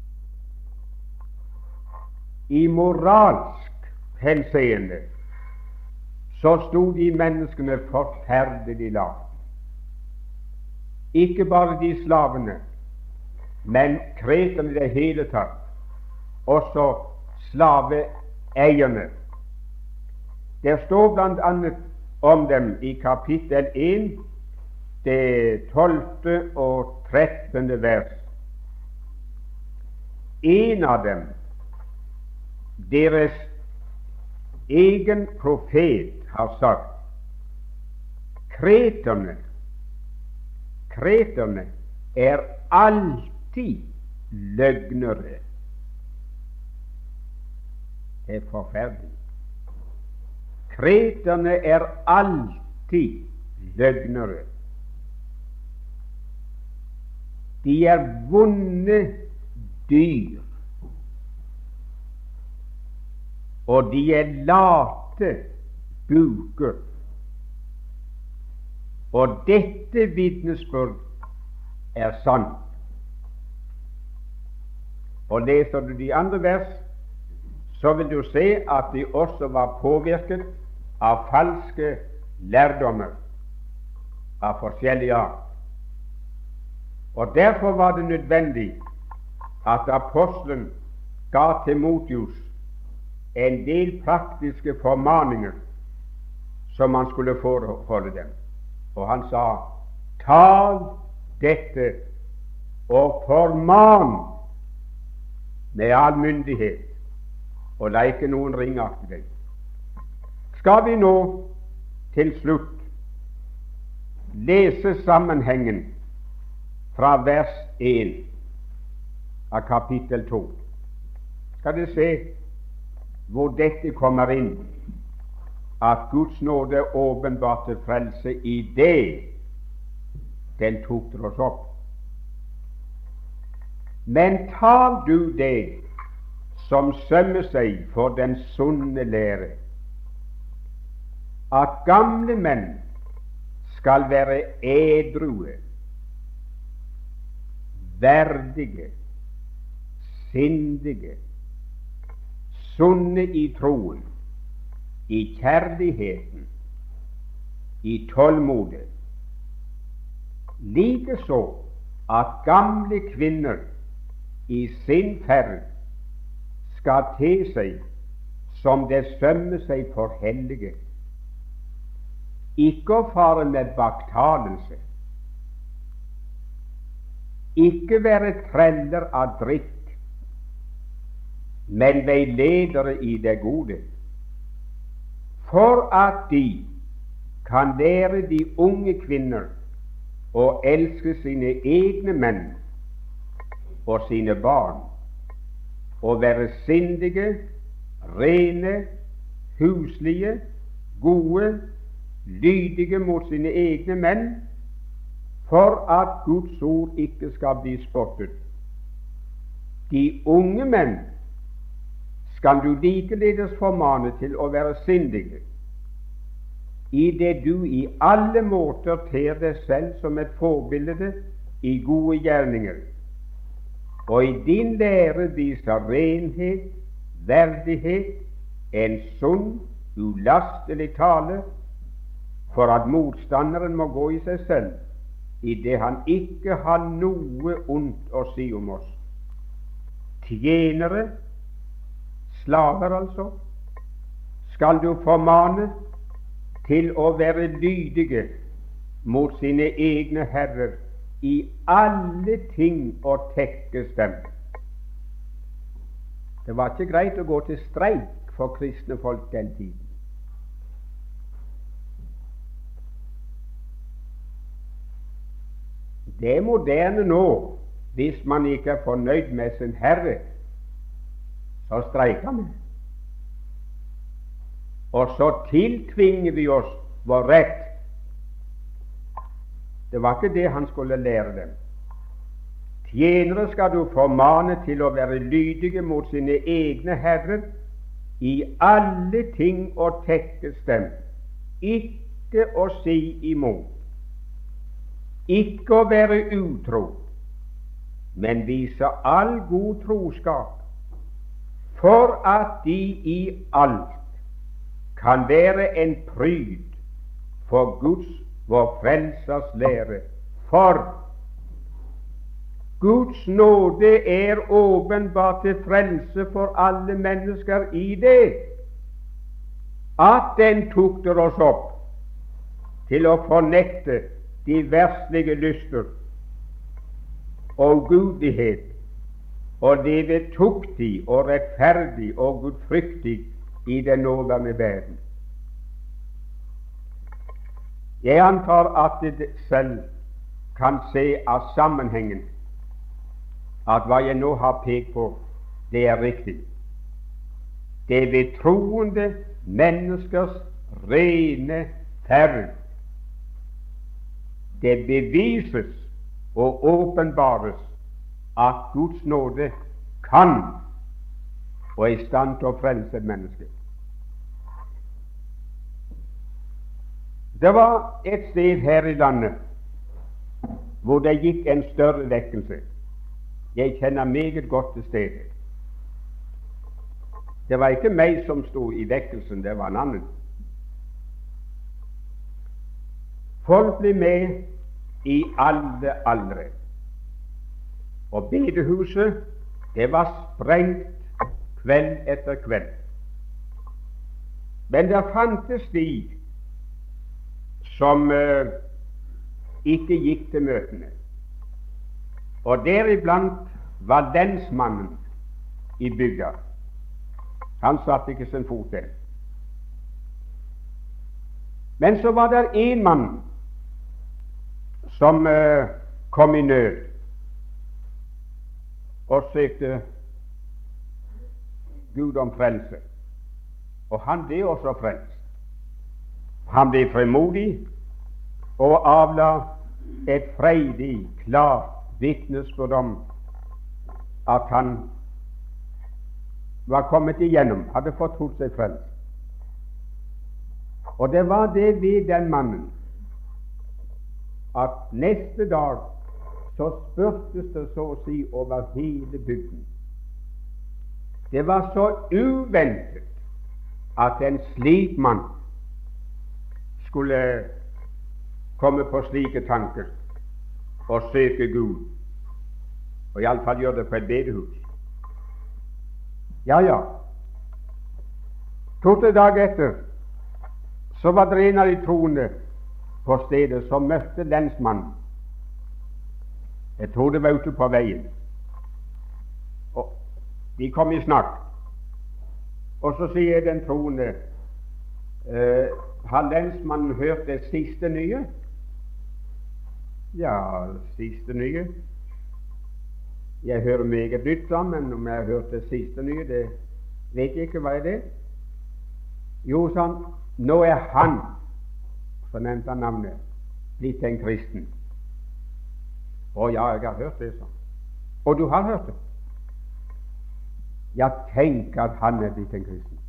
I moralsk henseende så sto de menneskene forferdelig lavt. Ikke bare de slavene, men kreterne i det hele tatt, også slaveeierne. Det står blant annet om dem i kapittel 1, det 12. og 13. vers. En av dem, deres egen profet, har sagt: Kreterne er alltid løgnere. Det er forferdelig. Kreterne er alltid løgnere. De er vonde dyr, og de er late buker. Og dette vitnesbyrd er sant. Og leser du de andre vers, så vil du se at de også var påvirket av falske lærdommer av forskjellig art. Og derfor var det nødvendig at apostelen ga Timotius en del praktiske formaninger som han skulle foreholde dem. Og han sa: tal dette og forman med all myndighet, og la ikke noen ringakte deg. Skal vi nå til slutt lese sammenhengen fra vers 1 av kapittel 2, skal dere se hvor dette kommer inn, at Guds nåde åpenbarte frelse i det den tok til oss opp. Men tal du det som sømmer seg for den sunne lære, at gamle menn skal være edrue, verdige, sindige, sunne i troen, i kjærligheten, i tålmodet. Likeså at gamle kvinner i sin ferd skal te seg som det sømmer seg for hellige, ikke å fare med baktalelse, ikke være treller av drikk, men veiledere i det gode, for at de kan lære de unge kvinner å elske sine egne menn og sine barn, og være sindige, rene, huslige, gode, lydige mot sine egne menn, for at Guds ord ikke skal bli spottet. De unge menn skal du likeledes formane til å være sindige, i det du i alle måter ter deg selv som et forbilde i gode gjerninger, og i din lære viser renhet, verdighet, en sunn, ulastelig tale, for at motstanderen må gå i seg selv, i det han ikke har noe ondt å si om oss. Tjenere, slaver altså, skal du formane til å være lydige mot sine egne herrer i alle ting og tekkes dem. Det var ikke greit å gå til streik for kristne folk den tiden. Det er moderne nå. Hvis man ikke er fornøyd med sin herre, så streiker vi. Og så tiltvinger vi oss vår rett. Det var ikke det han skulle lære dem. Tjenere skal du formane til å være lydige mot sine egne herrer i alle ting og tekkes dem, ikke å si imot, ikke å være utro, men vise all god troskap, for at de i alt kan være en pryd for Guds, vår Frelsers lære. For Guds nåde er åpenbart til frelse for alle mennesker i det at den tukter oss opp til å fornekte de verslige lyster og ugudelighet, og leve tuktig og rettferdig og gudfryktig i den nåværende verden. Jeg antar at det selv kan se av sammenhengen at hva jeg nå har pekt på, det er riktig. Det er ved troende menneskers rene ferd det bevises og åpenbares at Guds nåde kan og er i stand til å frelse et menneske. Det var et sted her i landet hvor det gikk en større vekkelse. Jeg kjenner meget godt til stedet. Det var ikke meg som sto i vekkelsen, det var en annen. Folk ble med i alle aldre, og bedehuset det var sprengt kveld etter kveld. Men det fantes de som ikke gikk til møtene, og deriblant var lensmannen i bygda. Han satte ikke sin fot der. Men så var det en mann som kom i nød og søkte Gud om frelse, og han ble også frelst. Han ble frimodig og avla et freidig, klart vitnesbyrd om at han var kommet igjennom, hadde fått trodd seg frelst. Og det var det ved den mannen at neste dag så spurtes det så å si over hele bygden. Det var så uventet at en slik mann skulle komme på slike tanker og søke Gud, og iallfall gjøre det på et bedehus. Ja. 2 dager etter så var det en av de troende på stedet som møtte lensmannen. Jeg tror det var ute på veien, og de kom i snakk. Og så sier den troende, har lensmannen hørt det siste nye? Ja, siste nye. Jeg hører meget nytt om, men om jeg har hørt det siste nye, det vet jeg ikke hva er det. Jo, sånn, nå er han, så nevnte han navnet, blitt en kristen. Å ja, jeg har hørt det, sånn. Og du har hørt det? Ja, tenk at han er blitt en kristen.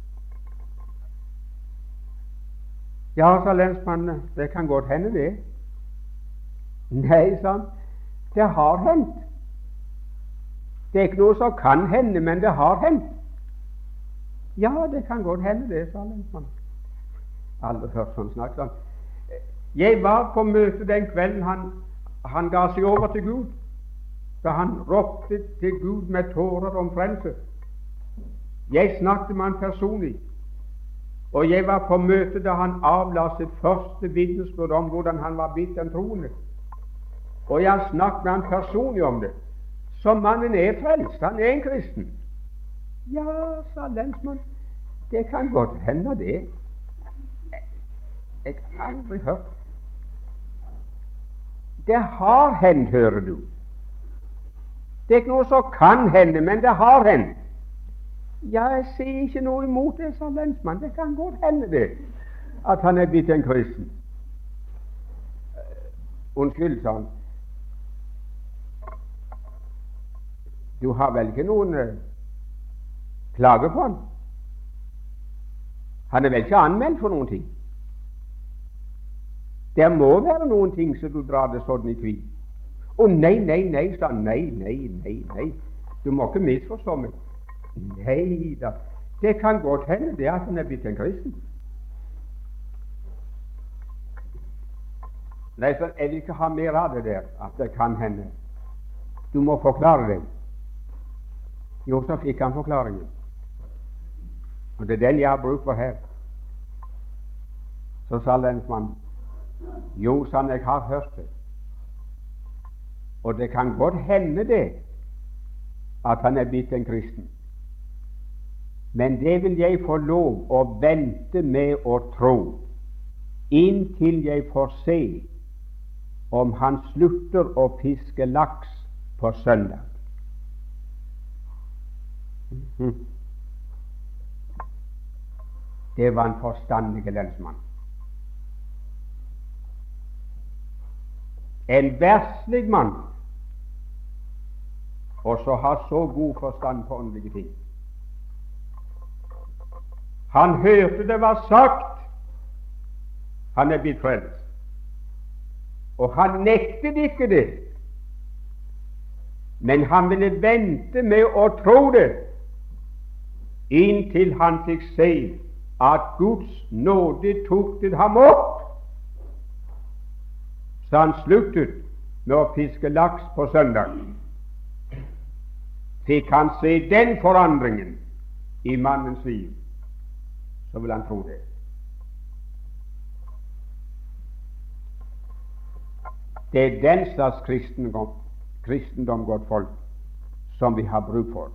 Ja, sa lensmannen, det kan godt hende det. Nei, sa han, det har hendt. Det er ikke noe som kan hende, men det har hendt. Ja, det kan godt hende det, sa lensmannen. Aldri hørt sånn snakk. Sånn. Jeg var på møte den kvelden han ga seg over til Gud, da han ropte til Gud med tårer om frelse. Jeg snakket med han personlig, og jeg var på møte da han avla sitt første vitnesbyrd om hvordan han var blitt en troende. Og jeg snakket med han personlig om det. Så mannen er frelst, han er en kristen. Ja, sa lensmannen, det kan godt hende det. Jeg har aldri hørt. Det har hendt, hører du. Det er ikke noe som kan hende, men det har hendt. Ja, jeg ser ikke noe imot det, sa lensmannen. Det kan godt hende det, at han er blitt en kristen. Unnskyld, sa han. Du har vel ikke noen klage på han? Han er vel ikke anmeldt for noen ting? Det må være noen ting som du drar det sånn i tvil. Å nei, sa han. Nei. Du må ikke misforstå meg. Nei da, det kan godt hende det at han er blitt en kristen. Nei, så jeg vil ikke ha mer av det der, at det kan hende. Du må forklare deg. Jo, så fikk han forklaringen. Og det er den jeg har bruk for her. Så sa lensmannen, jo, sann, jeg har hørt det. Og det kan godt hende det, at han er blitt en kristen. Men det vil jeg få lov å vente med å tro, inntil jeg får se om han slutter å fiske laks på søndag. Det var en forstandig lensmann. En verslig mann, og så har så god forstand på åndelige ting. Han hørte det var sagt han er blitt frelst, og han nektet ikke det, men han ville vente med å tro det inntil han fikk se at Guds nåde tok ham opp, så han sluttet med å fiske laks på søndag. Fikk han se den forandringen i mannens liv, så vil han tro det. Det er den slags kristendom, godt folk, som vi har bruk for.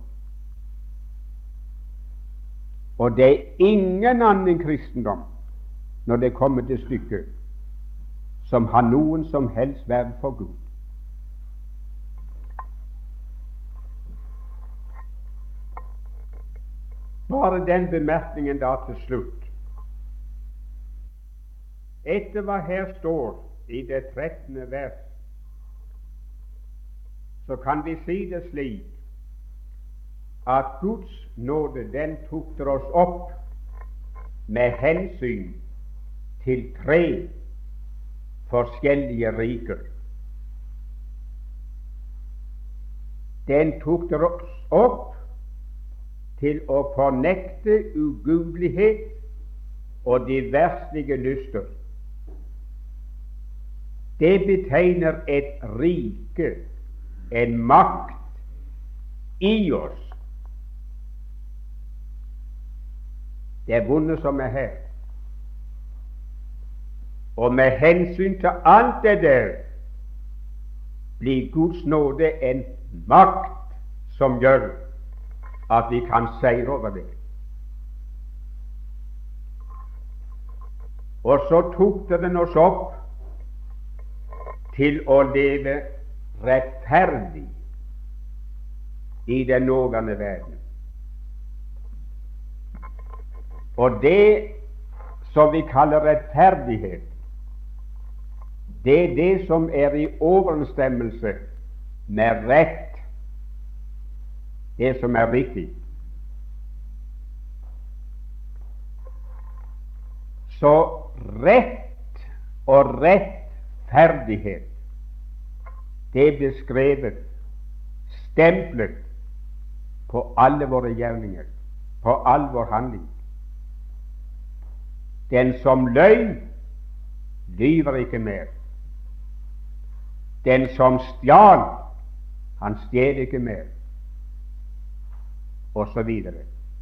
Og det er ingen annen kristendom, når det kommer til stykket, som har noen som helst verd for Gud. Bare den bemerkningen da til slutt. Etter hva her står i det 13. vers, så kan vi si det slik at Guds nåde, den tukter oss opp med hensyn til 3 forskjellige riker. Den tukter oss opp til å fornekte ugudelighet og de verslige lyster. Det betegner et rike, en makt i oss. Det er vonde som er her. Og med hensyn til alt det der blir Guds nåde en makt som gjør at vi kan seire over det. Og så tukter den oss opp til å leve rettferdig i den nåværende verden. Og det som vi kaller rettferdighet, det er det som er i overensstemmelse med rett, det som er riktig. Så rett og rettferdighet, det er beskrevet, stemplet på alle våre gjerninger, på all vår handling. Den som løy, lyver ikke mer. Den som stjal, han stjeler ikke mer, og så videre.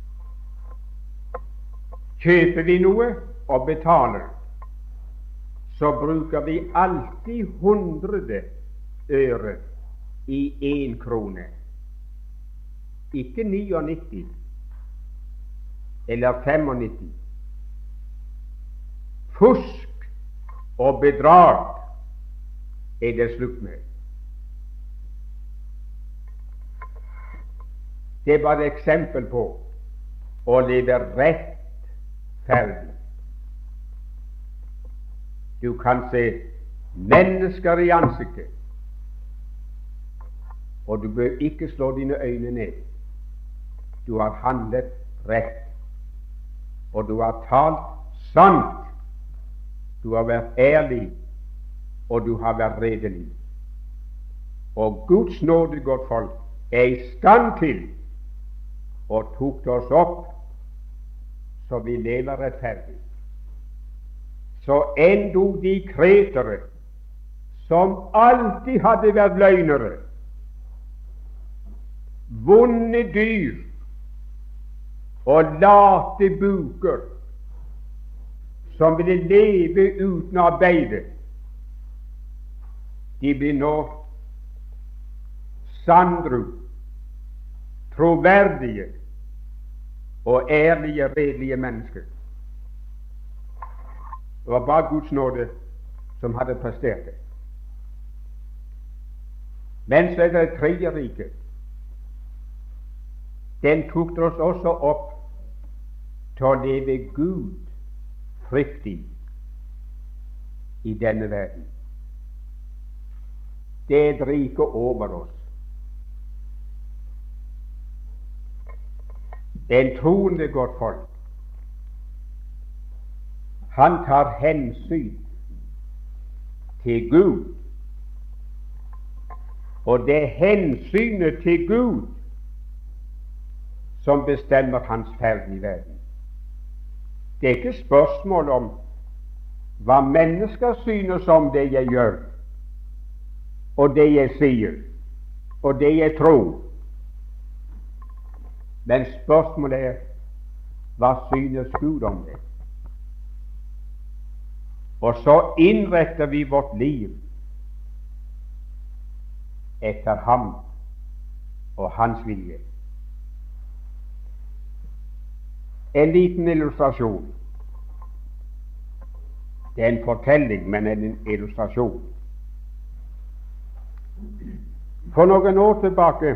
Kjøper vi noe og betaler, så bruker vi alltid 100 øre i 1 krone, ikke 99 eller 95. Fusk og bedrag er det slutt med. Det er bare et eksempel på å leve rettferdig. Du kan se mennesker i ansiktet, og du bør ikke slå dine øyne ned. Du har handlet rett, og du har talt sant. Du har vært ærlig, og du har vært redelig. Og Guds nåde, godt folk, er i stand til å tukte oss opp så vi lever rettferdig. Så endog de kretere som alltid hadde vært løgnere, vonde dyr og late buker som ville leve uten å arbeide, de blir nå sandru, troverdige og ærlige, redelige mennesker. Det var bare Guds nåde som hadde prestert det. Men så er det det tredje riket. Den tok oss også opp til å leve Gud fryktig i denne verden. Det er et rike over oss. En troende godt folk, han tar hensyn til Gud, og det er hensynet til Gud som bestemmer hans ferd i verden. Det er ikke spørsmål om hva mennesker synes om det jeg gjør, og det jeg sier, og det jeg tror. Men spørsmålet er, hva synes Gud om det? Og så innretter vi vårt liv etter ham og hans vilje. En liten illustrasjon. Det er en fortelling, men en illustrasjon. For noen år tilbake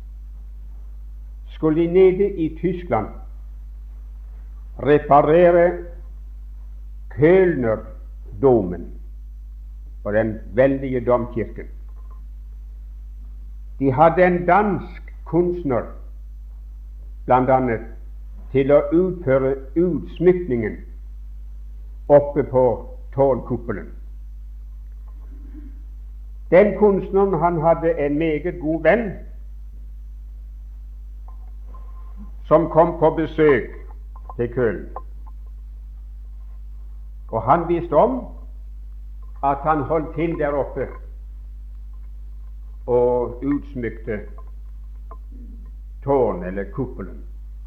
skulle de nede i Tyskland reparere Kölner-domen og den veldige domkirken. De hadde en dansk kunstner blant annet til å utføre utsmykningen oppe på tårnkuppelen. Den kunstneren, han hadde en meget god venn som kom på besøk til Köln. Og han visste om at han holdt til der oppe og utsmykte tårn eller kuppelen.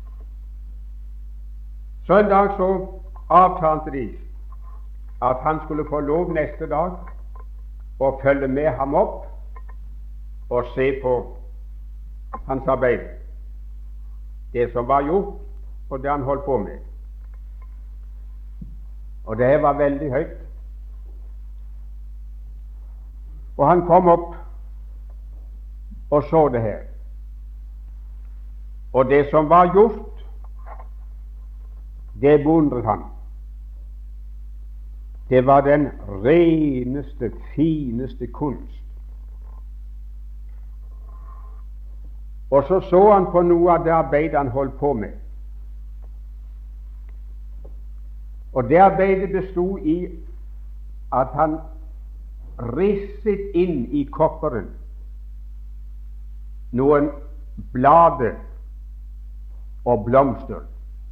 Så en dag så avtalte de at han skulle få lov neste dag å følge med ham opp og se på hans arbeid, det som var gjort og det han holdt på med. Og det var veldig høyt. Og han kom opp og så det her. Og det som var gjort, det beundret han. Det var den reneste, fineste kunst. Og så han på noe av det arbeidet han holdt på med. Og det arbeidet bestod i at han risset inn i kopperen noen blader og blomster.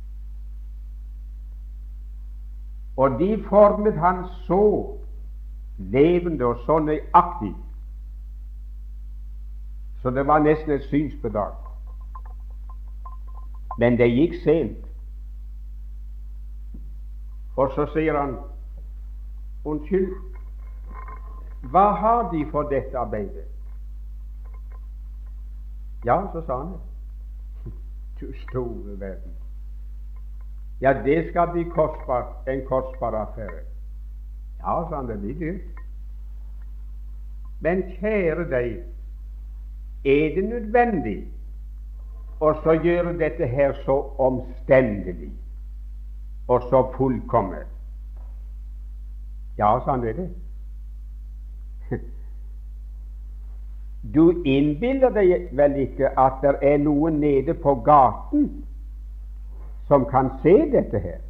Og de formet han så levende og så nøyaktig, så det var nesten et synsbedrag. Men det gikk sent. Og så sier han, unnskyld, hva har de for dette arbeidet? Ja, så sa han det. Du store verden. Ja, det skal bli en kostbar affære. Ja, sa han, det blir dyrt. Men kjære deg, er det nødvendig å så gjøre dette her så omstendelig og så fullkomment? Ja, sa han, det er det. Du innbiller deg vel ikke at det er noen nede på gaten som kan se dette her?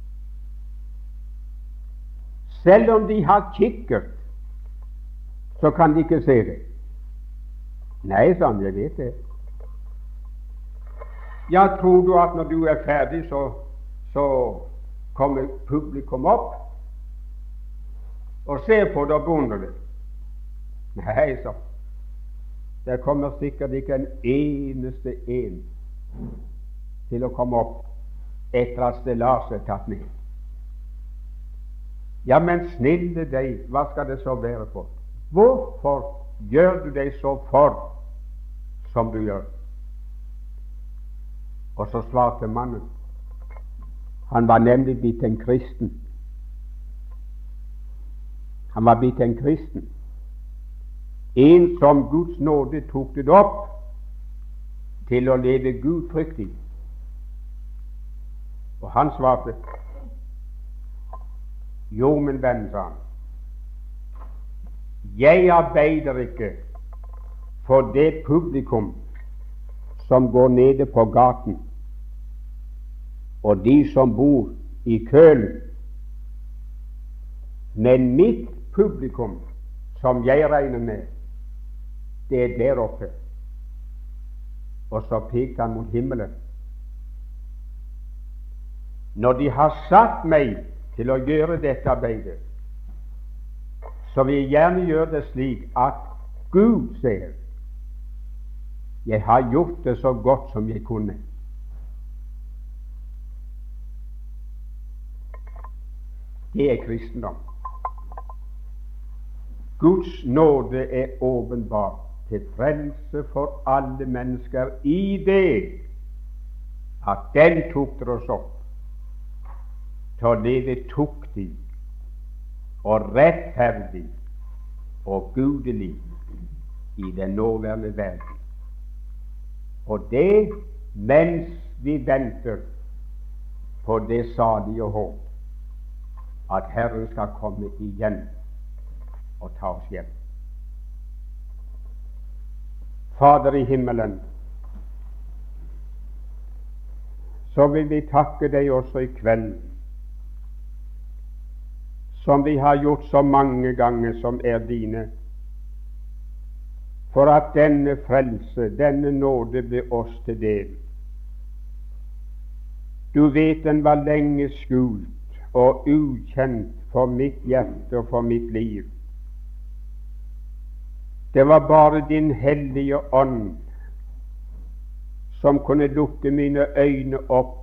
Selv om de har kikkert, så kan de ikke se det. Nei, sa han, jeg vet det. Ja, tror du at når du er ferdig, så kommer publikum opp og ser på det og beundrer det? Nei, sa han. Det kommer sikkert ikke en eneste en til å komme opp etter at stillaset er tatt ned. Ja, men snille deg, hva skal det så være for? Hvorfor gjør du deg så for som du gjør? Og så svarte mannen. Han var nemlig blitt en kristen. Han var blitt en kristen. En som Guds nåde tok det opp til å leve gudfryktig. Og han svarte, jo, min venn, sa han, jeg arbeider ikke for det publikum som går nede på gaten, og de som bor i køen, men mitt publikum, som jeg regner med, det er der oppe. Og så pekte han mot himmelen. Når de har satt meg til å gjøre dette arbeidet, så vil jeg gjerne gjøre det slik at Gud ser jeg har gjort det så godt som jeg kunne. Det er kristendom. Guds nåde er åpenbar til frelse for alle mennesker i det at den tok oss opp til å leve tuktig og rettferdig og gudelig i den nåværende verden. Og det mens vi venter på det salige håp at Herren skal komme igjen og ta oss hjem. Fader i himmelen, så vil vi takke deg også i kveld, som vi har gjort så mange ganger som er dine, for at denne frelse, denne nåde ble oss til del. Du vet den var lenge skjult og ukjent for mitt hjerte og for mitt liv. Det var bare din hellige ånd som kunne lukke mine øyne opp,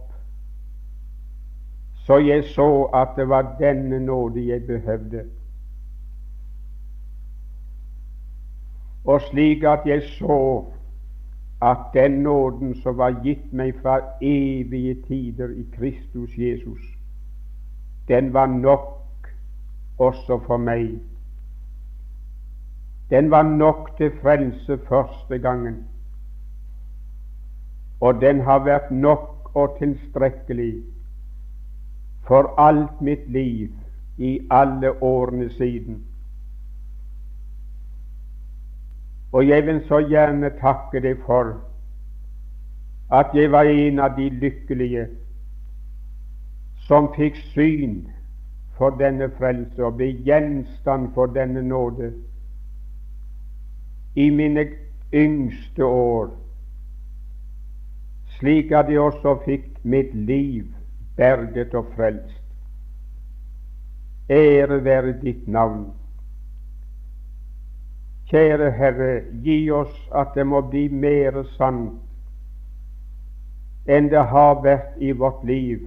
så jeg så at det var denne nåde jeg behøvde. Og slik at jeg så at den nåden som var gitt meg fra evige tider i Kristus Jesus, den var nok også for meg. Den var nok til frelse første gangen, og den har vært nok og tilstrekkelig for alt mitt liv i alle årene siden. Og jeg vil så gjerne takke deg for at jeg var en av de lykkelige som fikk syn for denne frelse og ble gjenstand for denne nåde i mine yngste år, slik at jeg også fikk mitt liv berget og frelst. Ære være ditt navn. Kjære Herre, gi oss at det må bli mer sant enn det har vært i vårt liv,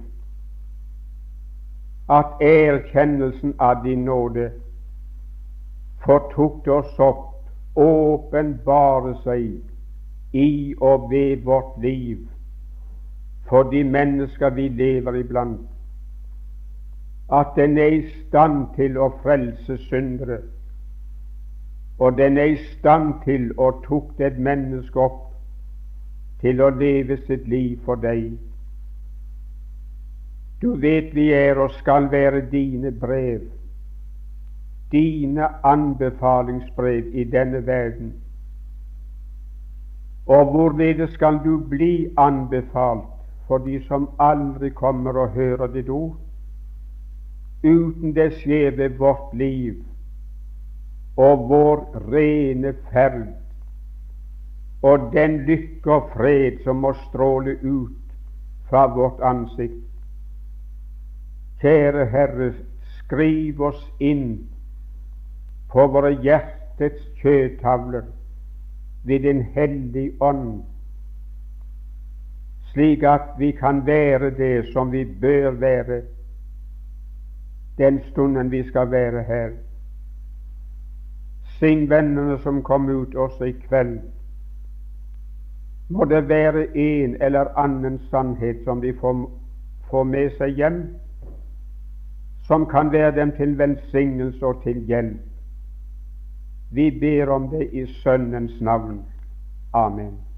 at erkjennelsen av din nåde fortok oss opp, åpenbare seg i og ved vårt liv for de mennesker vi lever iblant, at den er i stand til å frelse syndere, og den er i stand til å tukte et menneske opp til å leve sitt liv for deg. Du vet vi er og skal være dine brev, dine anbefalingsbrev i denne verden. Og hvorledes skal du bli anbefalt for de som aldri kommer og hører ditt ord, uten det skjer ved vårt liv og vår rene ferd og den lykke og fred som må stråle ut fra vårt ansikt. Kjære Herre, skriv oss inn på våre hjertets kjøttavler ved Den hellige ånd, slik at vi kan være det som vi bør være den stunden vi skal være her. Sign vennene som kom ut også i kveld. Må det være en eller annen sannhet som de får med seg hjem, som kan være dem til velsignelse og til hjelp. Vi ber om det i Sønnens navn. Amen.